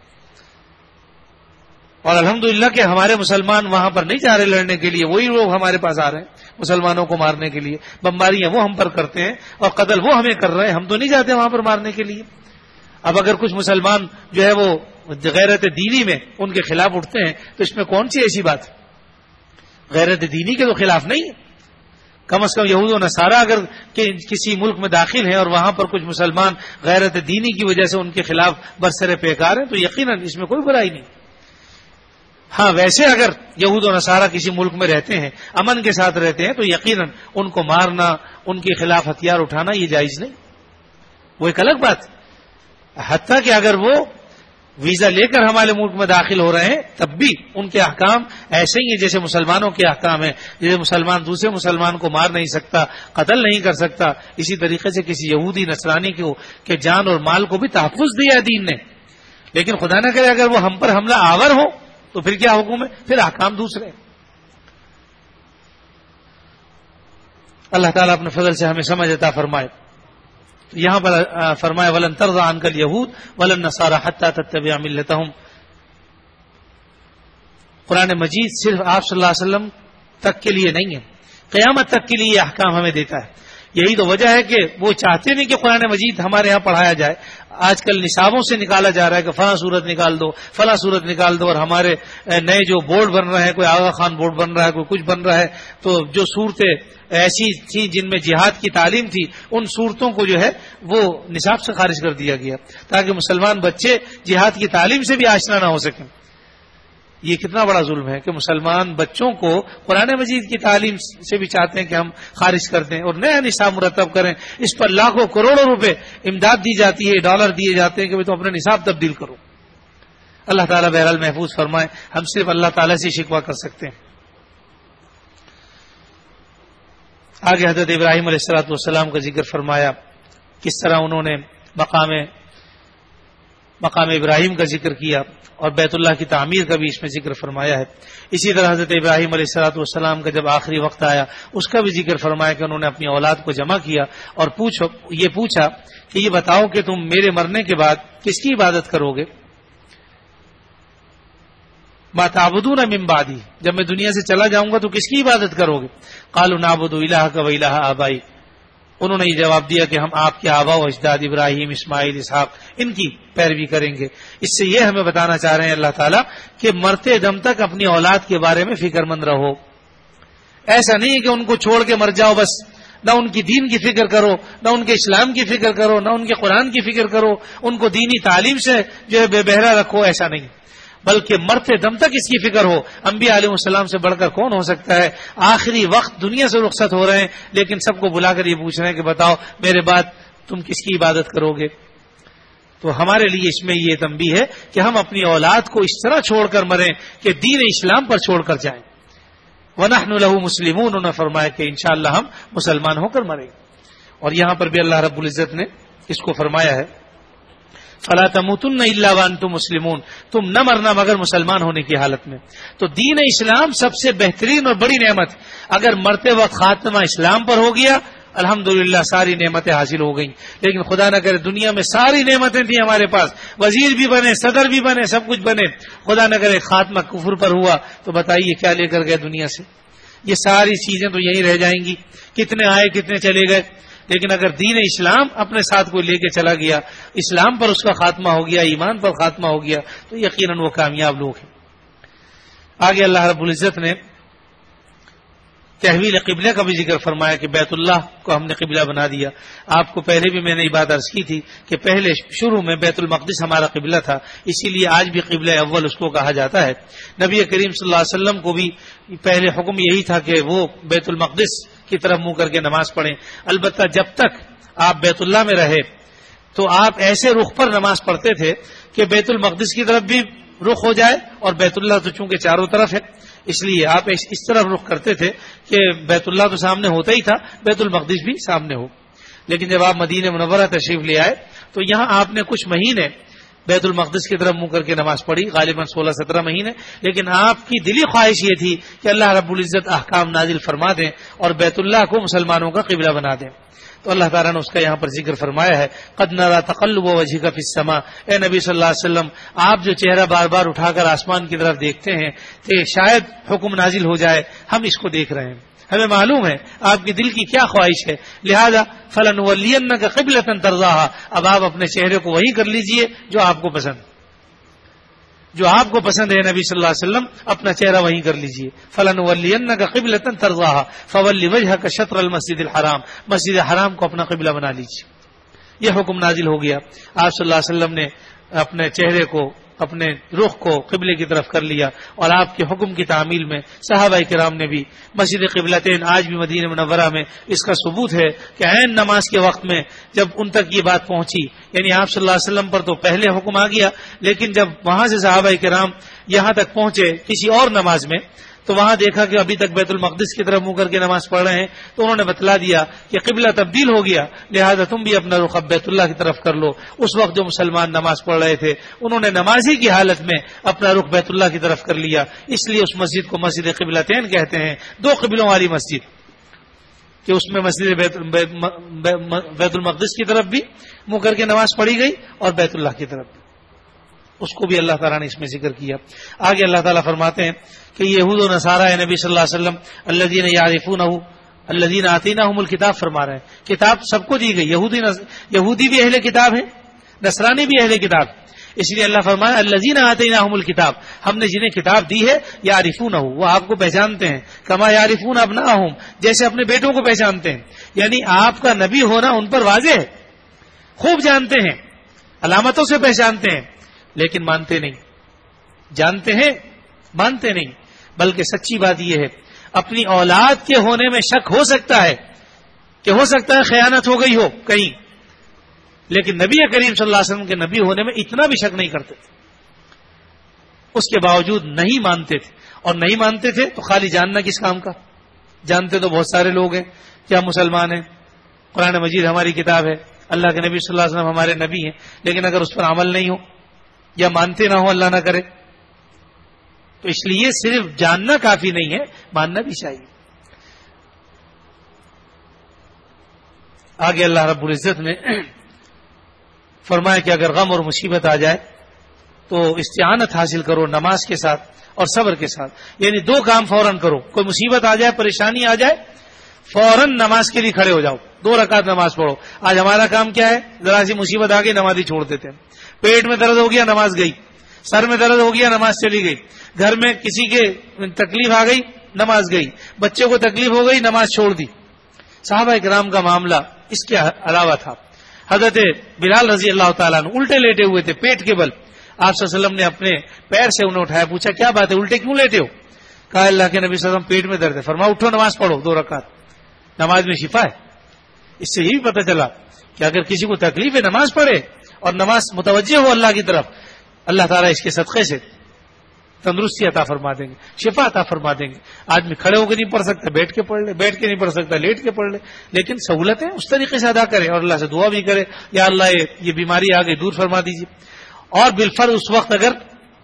اور الحمدللہ کہ ہمارے مسلمان وہاں پر نہیں جا رہے لڑنے کے لیے، وہی لوگ ہمارے پاس آ رہے ہیں مسلمانوں کو مارنے کے لیے. بمباریاں وہ ہم پر کرتے ہیں اور قتل وہ ہمیں کر رہے ہیں، ہم تو نہیں جاتے وہاں پر مارنے کے لیے. اب اگر کچھ مسلمان جو ہے وہ غیرت دینی میں ان کے خلاف اٹھتے ہیں تو اس میں کون سی ایسی بات؟ غیرت دینی کے تو خلاف نہیں ہے. کم از کم یہود و نصارہ اگر کسی ملک میں داخل ہیں اور وہاں پر کچھ مسلمان غیرت دینی کی وجہ سے ان کے خلاف برسر پیکار ہیں تو یقیناً اس میں کوئی برائی نہیں. ہاں ویسے اگر یہود و نصارہ کسی ملک میں رہتے ہیں، امن کے ساتھ رہتے ہیں، تو یقیناً ان کو مارنا، ان کے خلاف ہتھیار اٹھانا یہ جائز نہیں، وہ ایک الگ بات. حتیٰ کہ اگر وہ ویزا لے کر ہمارے ملک میں داخل ہو رہے ہیں تب بھی ان کے احکام ایسے ہی ہیں جیسے مسلمانوں کے احکام ہیں. جیسے مسلمان دوسرے مسلمان کو مار نہیں سکتا، قتل نہیں کر سکتا، اسی طریقے سے کسی یہودی نصرانی کو کہ جان اور مال کو بھی تحفظ دیا دین نے. لیکن خدا نہ کرے اگر وہ ہم پر حملہ آور ہو تو پھر کیا حکم ہے؟ پھر احکام دوسرے. اللہ تعالیٰ اپنے فضل سے ہمیں سمجھ عطا فرمائے. یہاں پر فرمایا وَلَن تَرْضَىٰ عَنْكَ الْيَهُودُ وَلَا النَّصَارَىٰ حَتَّىٰ تَتَّبِعَ مِلَّتَهُمْ. قرآن مجید صرف آپ صلی اللہ علیہ وسلم تک کے لیے نہیں ہے، قیامت تک کے لیے یہ احکام ہمیں دیتا ہے. یہی تو وجہ ہے کہ وہ چاہتے نہیں کہ قرآن مجید ہمارے ہاں پڑھایا جائے. آج کل نصابوں سے نکالا جا رہا ہے کہ فلاں صورت نکال دو، فلاں صورت نکال دو، اور ہمارے نئے جو بورڈ بن رہے ہیں، کوئی آغا خان بورڈ بن رہا ہے، کوئی کچھ بن رہا ہے، تو جو صورتیں ایسی تھیں جن میں جہاد کی تعلیم تھی ان صورتوں کو جو ہے وہ نصاب سے خارج کر دیا گیا تاکہ مسلمان بچے جہاد کی تعلیم سے بھی آشنا نہ ہو سکیں. یہ کتنا بڑا ظلم ہے کہ مسلمان بچوں کو قرآن مجید کی تعلیم سے بھی چاہتے ہیں کہ ہم خارج کر دیں اور نیا نصاب مرتب کریں. اس پر لاکھوں کروڑوں روپے امداد دی جاتی ہے، ڈالر دیے جاتے ہیں کہ تم اپنا نصاب تبدیل کرو. اللہ تعالیٰ بہرحال محفوظ فرمائے. ہم صرف اللہ تعالیٰ سے شکوہ کر سکتے ہیں. آگے حضرت ابراہیم علیہ الصلوۃ والسلام کا ذکر فرمایا، کس طرح انہوں نے مقام ابراہیم کا ذکر کیا اور بیت اللہ کی تعمیر کا بھی اس میں ذکر فرمایا ہے. اسی طرح حضرت ابراہیم علیہ الصلوۃ والسلام کا جب آخری وقت آیا اس کا بھی ذکر فرمایا کہ انہوں نے اپنی اولاد کو جمع کیا اور یہ پوچھا کہ یہ بتاؤ کہ تم میرے مرنے کے بعد کس کی عبادت کرو گے؟ ما تعبدون من بعدی، جب میں دنیا سے چلا جاؤں گا تو کس کی عبادت کرو گے؟ قالوا نعبد الہک و الہ آبائی. انہوں نے یہ جواب دیا کہ ہم آپ کے آبا و اجداد ابراہیم، اسماعیل، اسحاق ان کی پیروی کریں گے. اس سے یہ ہمیں بتانا چاہ رہے ہیں اللہ تعالیٰ کہ مرتے دم تک اپنی اولاد کے بارے میں فکر مند رہو. ایسا نہیں کہ ان کو چھوڑ کے مر جاؤ، بس نہ ان کی دین کی فکر کرو، نہ ان کے اسلام کی فکر کرو، نہ ان کے قرآن کی فکر کرو، ان کو دینی تعلیم سے جو ہے بے بہرا رکھو. ایسا نہیں، بلکہ مرتے دم تک اس کی فکر ہو. انبیاء علیہ السلام سے بڑھ کر کون ہو سکتا ہے؟ آخری وقت دنیا سے رخصت ہو رہے ہیں لیکن سب کو بلا کر یہ پوچھ رہے ہیں کہ بتاؤ میرے بعد تم کس کی عبادت کرو گے؟ تو ہمارے لیے اس میں یہ تنبیہ ہے کہ ہم اپنی اولاد کو اس طرح چھوڑ کر مریں کہ دین اسلام پر چھوڑ کر جائیں. وَنَحْنُ لَهُ مُسْلِمُونَ، انہوں نے فرمایا کہ انشاءاللہ ہم مسلمان ہو کر مریں. اور یہاں پر بھی اللہ رب العزت نے اس کو فرمایا ہے فَلَا تَمُوتُنَّ إِلَّا وَأَنْتُمْ مُسْلِمُونَ، تم نہ مرنا مگر مسلمان ہونے کی حالت میں. تو دین اسلام سب سے بہترین اور بڑی نعمت. اگر مرتے وقت خاتمہ اسلام پر ہو گیا الحمدللہ ساری نعمتیں حاصل ہو گئیں. لیکن خدا نہ کرے دنیا میں ساری نعمتیں تھیں ہمارے پاس، وزیر بھی بنے، صدر بھی بنے، سب کچھ بنے، خدا نہ کرے خاتمہ کفر پر ہوا تو بتائیے کیا لے کر گئے دنیا سے؟ یہ ساری چیزیں تو یہیں رہ جائیں گی. کتنے آئے کتنے چلے گئے. لیکن اگر دین اسلام اپنے ساتھ کوئی لے کے چلا گیا، اسلام پر اس کا خاتمہ ہو گیا، ایمان پر خاتمہ ہو گیا، تو یقیناً وہ کامیاب لوگ ہیں۔ آگے اللہ رب العزت نے تحویل قبلہ کا بھی ذکر فرمایا کہ بیت اللہ کو ہم نے قبلہ بنا دیا۔ آپ کو پہلے بھی میں نے یہ بات عرض کی تھی کہ پہلے شروع میں بیت المقدس ہمارا قبلہ تھا، اسی لیے آج بھی قبلہ اول اس کو کہا جاتا ہے۔ نبی کریم صلی اللہ علیہ وسلم کو بھی پہلے حکم یہی تھا کہ وہ بیت المقدس کی طرف منہ کر کے نماز پڑھیں، البتہ جب تک آپ بیت اللہ میں رہے تو آپ ایسے رخ پر نماز پڑھتے تھے کہ بیت المقدس کی طرف بھی رخ ہو جائے، اور بیت اللہ تو چونکہ چاروں طرف ہے اس لیے آپ اس طرف رخ کرتے تھے کہ بیت اللہ تو سامنے ہوتا ہی تھا، بیت المقدس بھی سامنے ہو۔ لیکن جب آپ مدینہ منورہ تشریف لے آئے تو یہاں آپ نے کچھ مہینے بیت المقدس کی طرف منہ کر کے نماز پڑھی، غالباً 16-17 مہینے، لیکن آپ کی دلی خواہش یہ تھی کہ اللہ رب العزت احکام نازل فرما دیں اور بیت اللہ کو مسلمانوں کا قبلہ بنا دیں۔ تو اللہ تعالیٰ نے اس کا یہاں پر ذکر فرمایا ہے، قد نرى تقلب وجهك في السماء، اے نبی صلی اللہ علیہ وسلم آپ جو چہرہ بار بار اٹھا کر آسمان کی طرف دیکھتے ہیں کہ شاید حکم نازل ہو جائے، ہم اس کو دیکھ رہے ہیں، ہمیں معلوم ہے آپ کے دل کی کیا خواہش ہے، لہذا فلنولینک قبلۃ ترضاها، اب آپ اپنے چہرے کو وہی کر لیجئے جو آپ کو پسند، جو آپ کو پسند ہے نبی صلی اللہ علیہ وسلم، اپنا چہرہ وہیں کر لیجئے۔ فلنولینک قبلۃ ترضاها فول وجهک شطر المسجد الحرام، مسجد حرام کو اپنا قبلہ بنا لیجئے۔ یہ حکم نازل ہو گیا، آپ صلی اللہ علیہ وسلم نے اپنے چہرے کو، اپنے رخ کو قبلے کی طرف کر لیا، اور آپ کے حکم کی تعمیل میں صحابہ کرام نے بھی مسجد قبلتین، آج بھی مدینہ منورہ میں اس کا ثبوت ہے کہ عین نماز کے وقت میں جب ان تک یہ بات پہنچی، یعنی آپ صلی اللہ علیہ وسلم پر تو پہلے حکم آ گیا، لیکن جب وہاں سے صحابہ کرام یہاں تک پہنچے کسی اور نماز میں تو وہاں دیکھا کہ ابھی تک بیت المقدس کی طرف منہ کر کے نماز پڑھ رہے ہیں، تو انہوں نے بتلا دیا کہ قبلہ تبدیل ہو گیا، لہذا تم بھی اپنا رخ بیت اللہ کی طرف کر لو۔ اس وقت جو مسلمان نماز پڑھ رہے تھے انہوں نے نمازی کی حالت میں اپنا رخ بیت اللہ کی طرف کر لیا، اس لیے اس مسجد کو مسجد قبلتین کہتے ہیں، دو قبلوں والی مسجد، کہ اس میں مسجد بیت المقدس کی طرف بھی منہ کر کے نماز پڑھی گئی اور بیت اللہ کی طرف بھی، اس کو بھی اللہ تعالیٰ نے اس میں ذکر کیا۔ آگے اللہ تعالیٰ فرماتے ہیں کہ یہود و نصارہ نبی صلی اللہ علیہ وسلم الذین یعرفونہ الذین آتیناہم الکتاب فرما رہے ہیں، کتاب سب کو دی گئی، یہودی بھی اہل کتاب ہیں، نصرانی بھی اہل کتاب، اس لیے اللہ فرمایا الذین آتیناہم الکتاب، ہم نے جنہیں کتاب دی ہے یعرفونہ، وہ آپ کو پہچانتے ہیں، کما یعرفون ابناءہم، جیسے اپنے بیٹوں کو پہچانتے ہیں، یعنی آپ کا نبی ہونا ان پر واضح ہے، خوب جانتے ہیں، علامتوں سے پہچانتے ہیں، لیکن مانتے نہیں، جانتے ہیں مانتے نہیں، بلکہ سچی بات یہ ہے اپنی اولاد کے ہونے میں شک ہو سکتا ہے کہ ہو سکتا ہے خیانت ہو گئی ہو کہیں، لیکن نبی کریم صلی اللہ علیہ وسلم کے نبی ہونے میں اتنا بھی شک نہیں کرتے تھے، اس کے باوجود نہیں مانتے تھے، اور نہیں مانتے تھے تو خالی جاننا کس کام کا، جانتے تو بہت سارے لوگ ہیں کہ ہم مسلمان ہیں، قرآن مجید ہماری کتاب ہے، اللہ کے نبی صلی اللہ علیہ وسلم ہمارے نبی ہیں، لیکن اگر اس پر عمل نہیں ہو یا مانتے نہ ہو، اللہ نہ کرے، تو اس لیے صرف جاننا کافی نہیں ہے، ماننا بھی چاہیے۔ آگے اللہ رب العزت نے فرمایا کہ اگر غم اور مصیبت آ جائے تو استعانت حاصل کرو نماز کے ساتھ اور صبر کے ساتھ، یعنی دو کام فوراً کرو، کوئی مصیبت آ جائے، پریشانی آ جائے، فوراً نماز کے لیے کھڑے ہو جاؤ، 2 رکعت نماز پڑھو۔ آج ہمارا کام کیا ہے، ذرا سی مصیبت آ گئی نماز ہی چھوڑ دیتے ہیں، پیٹ میں درد ہو گیا نماز گئی، سر میں درد ہو گیا نماز چلی گئی، گھر میں کسی کے تکلیف آ گئی نماز گئی، بچے کو تکلیف ہو گئی نماز چھوڑ دی۔ صحابہ کرام کا معاملہ اس کے علاوہ تھا، حضرت بلال رضی اللہ تعالیٰ عنہ الٹے لیٹے ہوئے تھے پیٹ کے بل، آپ صلی اللہ علیہ وسلم نے اپنے پیر سے انہیں اٹھایا، پوچھا کیا بات ہے الٹے کیوں لیٹے ہو؟ کہا اللہ کے نبی صلی اللہ علیہ وسلم پیٹ میں درد ہے، فرمایا اٹھو نماز پڑھو 2 رکعت، نماز میں شفا ہے۔ اس سے یہ بھی پتہ چلا کہ اگر کسی کو تکلیف ہے نماز پڑھے اور نماز متوجہ ہو اللہ کی طرف، اللہ تعالیٰ اس کے صدقے سے تندرستی عطا فرما دیں گے، شفا عطا فرما دیں گے۔ آدمی کھڑے ہو کے نہیں پڑھ سکتا، بیٹھ کے پڑھ لے، بیٹھ کے نہیں پڑھ سکتا لیٹ کے پڑھ لے، لیکن سہولتیں اس طریقے سے ادا کرے اور اللہ سے دعا بھی کرے، یا اللہ یہ بیماری آ گئی دور فرما دیجیے۔ اور بالفرض اس وقت اگر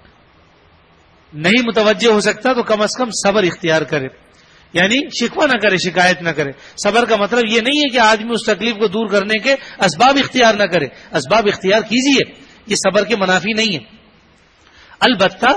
نہیں متوجہ ہو سکتا تو کم از کم صبر اختیار کرے، یعنی شکوہ نہ کرے، شکایت نہ کرے۔ صبر کا مطلب یہ نہیں ہے کہ آدمی اس تکلیف کو دور کرنے کے اسباب اختیار نہ کرے، اسباب اختیار کیجیے، یہ صبر کے منافی نہیں ہے۔ البتہ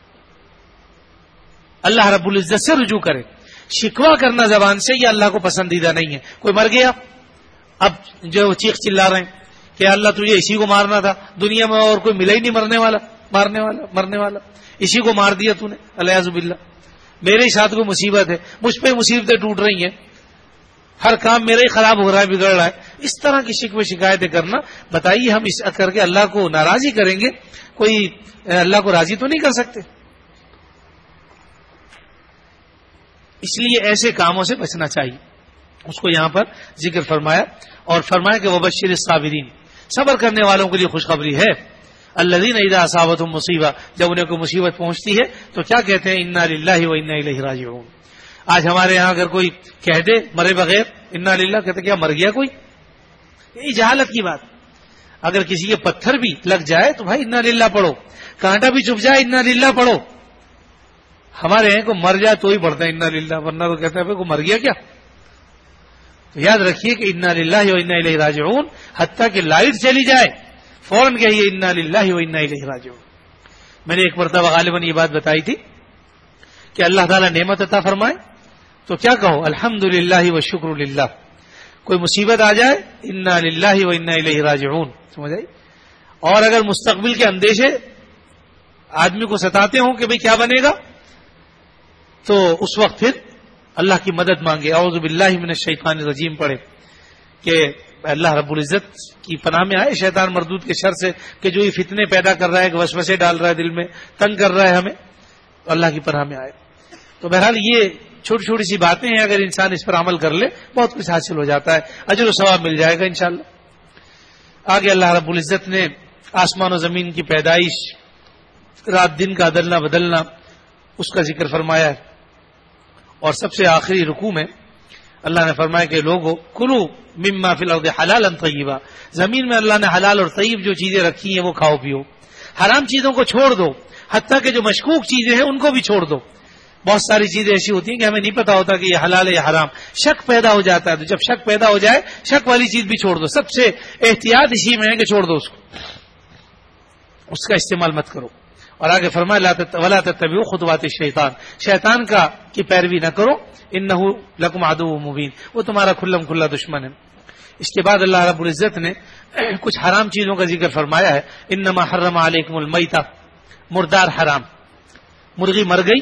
اللہ رب العزت سے رجوع کرے، شکوہ کرنا زبان سے یہ اللہ کو پسندیدہ نہیں ہے۔ کوئی مر گیا اب جو وہ چیخ چلا رہے ہیں کہ اللہ تجھے اسی کو مارنا تھا, دنیا میں اور کوئی ملا ہی نہیں مرنے والا, اسی کو مار دیا تو نے, الیاذ باللہ. میرے ہی ساتھ کوئی مصیبت ہے, مجھ پہ مصیبتیں ٹوٹ رہی ہیں, ہر کام میرا ہی خراب ہو رہا ہے, بگڑ رہا ہے. اس طرح کی شکوے شکایتیں کرنا, بتائیے ہم اس کر کے اللہ کو ناراض ہی کریں گے؟ کوئی اللہ کو راضی تو نہیں کر سکتے. اس لیے ایسے کاموں سے بچنا چاہیے. اس کو یہاں پر ذکر فرمایا اور فرمایا کہ وبشر الصابرین, صبر کرنے والوں کے لیے خوشخبری ہے. الذین اذا اصابتهم مصیبہ, جب انہیں کوئی مصیبت پہنچتی ہے تو کیا کہتے ہیں؟ انا للہ و انا الیہ راجعون. آج ہمارے یہاں اگر کوئی کہہ دے مرے بغیر انا للہ, کہتے کیا مر گیا کوئی؟ یہ جہالت کی بات. اگر کسی کے پتھر بھی لگ جائے تو بھائی انا للہ پڑھو, کانٹا بھی چپ جائے انا للہ پڑھو. ہمارے یہاں کو مر جائے تو ہی پڑھتا ہے انا للہ, ورنہ تو کہتا ہے بھائی کو مر گیا کیا. تو یاد رکھیے کہ انا للہ و انا الیہ راجعون, حتیٰ کہ لائٹ چلی جائے فوراً کہیے انا للہ و انا الیہ راجعون. میں نے ایک مرتبہ غالباً یہ بات بتائی تھی کہ اللہ تعالیٰ نعمت عطا فرمائے تو کیا کہو؟ الحمد للہ و شکر للہ. کوئی مصیبت آ جائے انا للہ و انا الیہ راجعون, سمجھ آئی. اور اگر مستقبل کے اندیشے آدمی کو ستاتے ہوں کہ بھئی کیا بنے گا, تو اس وقت پھر اللہ کی مدد مانگے, اعوذ باللہ من الشیطان الرجیم پڑھے کہ اللہ رب العزت کی پناہ میں آئے شیطان مردود کے شر سے کہ جو یہ فتنے پیدا کر رہا ہے, کہ وسوسے ڈال رہا ہے دل میں, تنگ کر رہا ہے ہمیں, تو اللہ کی پناہ میں آئے. تو بہرحال یہ چھوٹی چھوٹی سی باتیں ہیں, اگر انسان اس پر عمل کر لے بہت کچھ حاصل ہو جاتا ہے, اجر و ثواب مل جائے گا انشاءاللہ. آگے اللہ رب العزت نے آسمان و زمین کی پیدائش, رات دن کا عدلنا بدلنا, اس کا ذکر فرمایا ہے. اور سب سے آخری رکوع میں اللہ نے فرمایا کہ لوگوں کلوا مما فی الارض حلالا طیبا, زمین میں اللہ نے حلال اور طیب جو چیزیں رکھی ہیں وہ کھاؤ پیو, حرام چیزوں کو چھوڑ دو, حتیٰ کہ جو مشکوک چیزیں ہیں ان کو بھی چھوڑ دو. بہت ساری چیزیں ایسی ہوتی ہیں کہ ہمیں نہیں پتا ہوتا کہ یہ حلال ہے یا حرام, شک پیدا ہو جاتا ہے. تو جب شک پیدا ہو جائے, شک والی چیز بھی چھوڑ دو. سب سے احتیاط اسی میں ہے کہ چھوڑ دو اس کو, اس کا استعمال مت کرو. اور آگے فرمایا ولا تتبعوا خطوات الشیطان, شیطان کا کی پیروی نہ کرو, انہ لکم عدو مبین, وہ تمہارا کھلم کھلا دشمن ہے. اس کے بعد اللہ رب العزت نے کچھ حرام چیزوں کا ذکر فرمایا ہے. انما حرم علیکم المیتہ, مردار حرام, مرغی مر گئی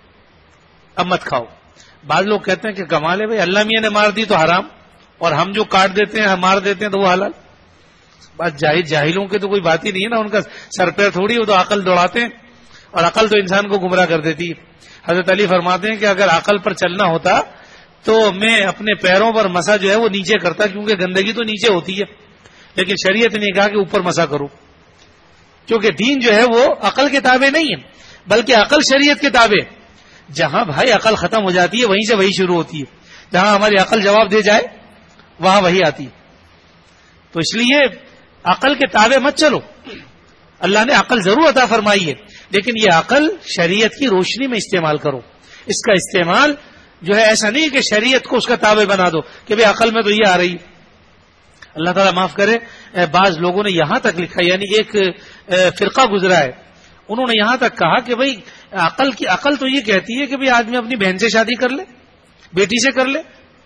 اب مت کھاؤ. بعض لوگ کہتے ہیں کہ کمال ہے بھائی, اللہ میاں نے مار دی تو حرام, اور ہم جو کاٹ دیتے ہیں مار دیتے ہیں تو وہ حلال. بات جاہلوں کے تو کوئی بات ہی نہیں ہے نا, ان کا سر پیر تھوڑی, وہ تو عقل دوڑاتے ہیں, اور عقل تو انسان کو گمراہ کر دیتی ہے. حضرت علی فرماتے ہیں کہ اگر عقل پر چلنا ہوتا تو میں اپنے پیروں پر مسا جو ہے وہ نیچے کرتا, کیونکہ گندگی تو نیچے ہوتی ہے, لیکن شریعت نے کہا کہ اوپر مسا کرو, کیونکہ دین جو ہے وہ عقل کے تابع نہیں ہے, بلکہ عقل شریعت کے تابع. جہاں بھائی عقل ختم ہو جاتی ہے وہیں سے وہی شروع ہوتی ہے, جہاں ہماری عقل جواب دے جائے وہاں وہی آتی ہے. تو اس لیے عقل کے تابع مت چلو. اللہ نے عقل ضرور عطا فرمائی ہے, لیکن یہ عقل شریعت کی روشنی میں استعمال کرو. اس کا استعمال جو ہے ایسا نہیں کہ شریعت کو اس کا تابع بنا دو کہ بھئی عقل میں تو یہ آ رہی. اللہ تعالیٰ معاف کرے, بعض لوگوں نے یہاں تک لکھا, یعنی ایک فرقہ گزرا ہے, انہوں نے یہاں تک کہا کہ بھئی عقل تو یہ کہتی ہے کہ بھئی آدمی اپنی بہن سے شادی کر لے, بیٹی سے کر لے,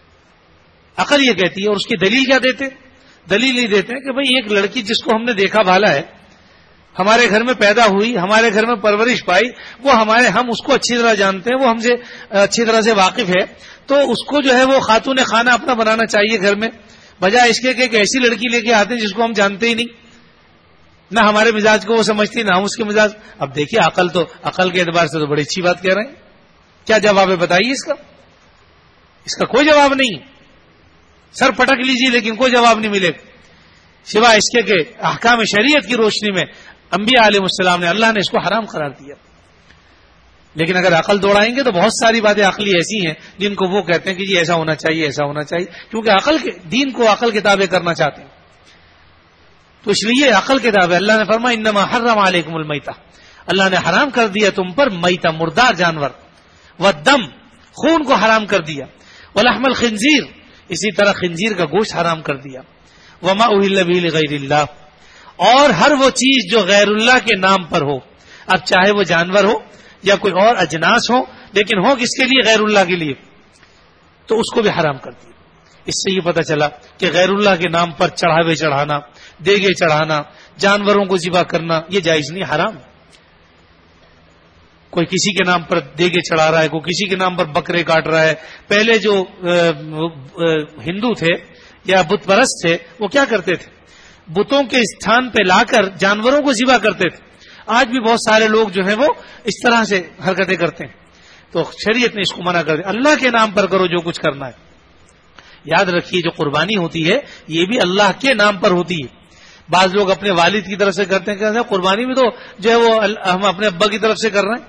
عقل یہ کہتی ہے. اور اس کی دلیل کیا دیتے؟ دلیل نہیں دیتے کہ بھئی ایک لڑکی جس کو ہم نے دیکھا بھالا ہے, ہمارے گھر میں پیدا ہوئی, ہمارے گھر میں پرورش پائی, وہ ہم اس کو اچھی طرح جانتے ہیں, وہ ہم سے اچھی طرح سے واقف ہے, تو اس کو جو ہے وہ خاتون خانہ اپنا بنانا چاہیے گھر میں, بجائے اس کے کہ ایک ایسی لڑکی لے کے آتے ہیں جس کو ہم جانتے ہی نہیں, نہ ہمارے مزاج کو وہ سمجھتی نہ ہم اس کے مزاج. اب دیکھیے عقل کے اعتبار سے تو بڑی اچھی بات کہہ رہے ہیں, کیا جواب ہے بتائیے اس کا کوئی جواب نہیں. سر پٹک لیجیے لیکن کوئی جواب نہیں ملے سوائے اس کے کہ احکام شریعت کی روشنی میں انبیاء علیہ السلام نے, اللہ نے اس کو حرام قرار دیا. لیکن اگر عقل دوڑائیں گے تو بہت ساری باتیں عقلی ایسی ہیں جن کو وہ کہتے ہیں کہ جی ایسا ہونا چاہیے, ایسا ہونا چاہیے, کیونکہ دین کو عقل کے تابع کرنا چاہتے ہیں. تو اس لیے عقل کے تابع اللہ نے فرمایا انما حرم علیکم المیتہ, اللہ نے حرام کر دیا تم پر میتہ, مردار جانور, والدم, خون کو حرام کر دیا, ولحم الخنزیر, اسی طرح خنزیر کا گوشت حرام کر دیا, وما اہل بہ لغیر اللہ, اور ہر وہ چیز جو غیر اللہ کے نام پر ہو, اب چاہے وہ جانور ہو یا کوئی اور اجناس ہو, لیکن ہو کس کے لیے؟ غیر اللہ کے لیے, تو اس کو بھی حرام کر دیا. اس سے یہ پتہ چلا کہ غیر اللہ کے نام پر چڑھاوے چڑھانا، دیگے چڑھانا، جانوروں کو ذبح کرنا یہ جائز نہیں، حرام۔ کوئی کسی کے نام پر دیگے چڑھا رہا ہے، کوئی کسی کے نام پر بکرے کاٹ رہا ہے۔ پہلے جو ہندو تھے یا بت پرست تھے وہ کیا کرتے تھے؟ بتوں کے استھان پہ لا کر جانوروں کو ذبح کرتے تھے۔ آج بھی بہت سارے لوگ جو ہیں وہ اس طرح سے حرکتیں کرتے ہیں، تو شریعت نے اس کو منع کر دیا۔ اللہ کے نام پر کرو جو کچھ کرنا ہے۔ یاد رکھیے جو قربانی ہوتی ہے یہ بھی اللہ کے نام پر ہوتی ہے۔ بعض لوگ اپنے والد کی طرف سے کرتے ہیں، کہتے ہیں قربانی بھی تو جو ہے وہ ہم اپنے ابا کی طرف سے کر رہے ہیں۔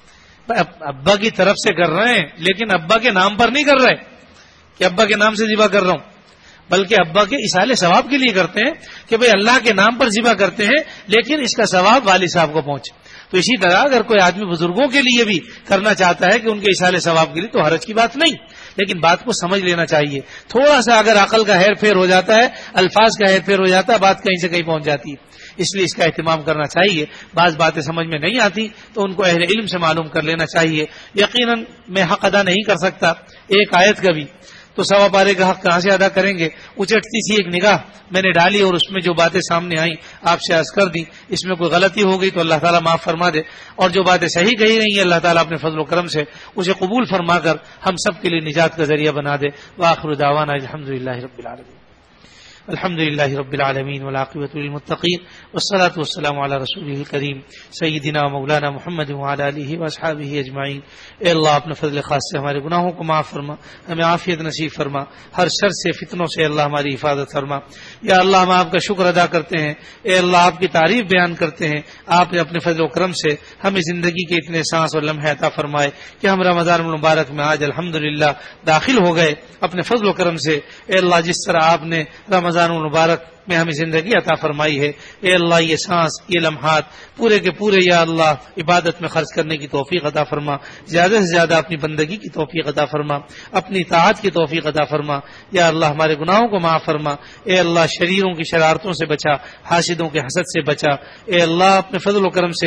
ابا کی طرف سے کر رہے ہیں لیکن ابا کے نام پر نہیں کر رہے کہ ابا کے نام سے ذبح کر رہا ہوں، بلکہ ابا کے اصالے ثواب کے لیے کرتے ہیں کہ بھئی اللہ کے نام پر ذبح کرتے ہیں لیکن اس کا ثواب والد صاحب کو پہنچے۔ تو اسی طرح اگر کوئی آدمی بزرگوں کے لیے بھی کرنا چاہتا ہے کہ ان کے اصالے ثواب کے لیے، تو حرج کی بات نہیں، لیکن بات کو سمجھ لینا چاہیے۔ تھوڑا سا اگر عقل کا ہیر پھیر ہو جاتا ہے، الفاظ کا ہیر پھیر ہو جاتا ہے، بات کہیں سے کہیں پہنچ جاتی ہے۔ اس لیے اس کا اہتمام کرنا چاہیے۔ بعض باتیں سمجھ میں نہیں آتی تو ان کو اہل علم سے معلوم کر لینا چاہیے۔ یقیناً میں حق ادا نہیں کر سکتا ایک آیت کا بھی، تو سوا پارے کا حق کہاں سے ادا کریں گے؟ اچٹتی سی ایک نگاہ میں نے ڈالی اور اس میں جو باتیں سامنے آئیں آپ سے عرض کر دی۔ اس میں کوئی غلطی ہو گئی تو اللہ تعالیٰ معاف فرما دے، اور جو باتیں صحیح کہی گئی ہیں اللہ تعالیٰ اپنے فضل و کرم سے اسے قبول فرما کر ہم سب کے لیے نجات کا ذریعہ بنا دے۔ وآخر دعوانا الحمدللہ رب العالمین۔ الحمد للہ رب العالمین والعاقبۃ للمتقین والصلاة والسلام علی رسولہ الکریم سیدنا مولانا محمد وعلی آلہ واصحابہ اجمعین۔ اے اللہ اپنے فضل خاص سے ہمارے گناہوں کو معاف فرما، ہمیں عافیت نصیب فرما، ہر شر سے فتنوں سے اللہ ہماری حفاظت فرما۔ یا اللہ ہم آپ کا شکر ادا کرتے ہیں، اے اللہ آپ کی تعریف بیان کرتے ہیں، آپ نے اپنے فضل و کرم سے ہمیں زندگی کے اتنے سانس اور لمحے عطا فرمائے کہ ہم رمضان المبارک میں آج الحمدللہ داخل ہو گئے اپنے فضل و کرم سے۔ اے اللہ جس طرح آپ نے رمضان المبارک میں ہمیں زندگی عطا فرمائی ہے، اے اللہ یہ سانس یہ لمحات پورے کے پورے یا اللہ عبادت میں خرچ کرنے کی توفیق عطا فرما، زیادہ سے زیادہ اپنی بندگی کی توفیق عطا فرما، اپنی اطاعت کی توفیق عطا فرما۔ یا اللہ ہمارے گناہوں کو معاف فرما، اے اللہ شریروں کی شرارتوں سے بچا، حاسدوں کے حسد سے بچا، اے اللہ اپنے فضل و کرم سے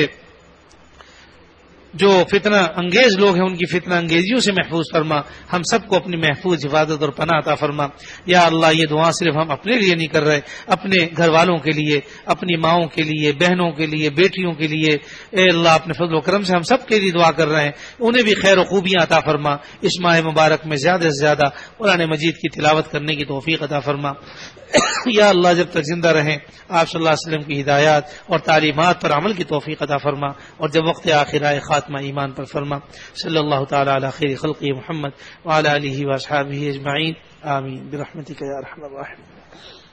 جو فتنہ انگیز لوگ ہیں ان کی فتنہ انگیزیوں سے محفوظ فرما، ہم سب کو اپنی محفوظ حفاظت اور پناہ عطا فرما۔ یا اللہ یہ دعا صرف ہم اپنے لیے نہیں کر رہے، اپنے گھر والوں کے لیے، اپنی ماؤں کے لیے، بہنوں کے لیے، بیٹیوں کے لیے، اے اللہ اپنے فضل و کرم سے ہم سب کے لیے دعا کر رہے ہیں، انہیں بھی خیر و خوبیاں عطا فرما۔ اس ماہ مبارک میں زیادہ سے زیادہ قرآن مجید کی تلاوت کرنے کی توفیق عطا فرما۔ یا اللہ جب تک زندہ رہیں آپ صلی اللہ علیہ وسلم کی ہدایات اور تعلیمات پر عمل کی توفیق عطا فرما، اور جب وقت آخر آئے خاتمہ ایمان پر فرما۔ صلی اللہ تعالی علی خیر خلق محمد وعلی آلہ واصحابہ اجمعین، آمین برحمتک یا ارحم الراحمین۔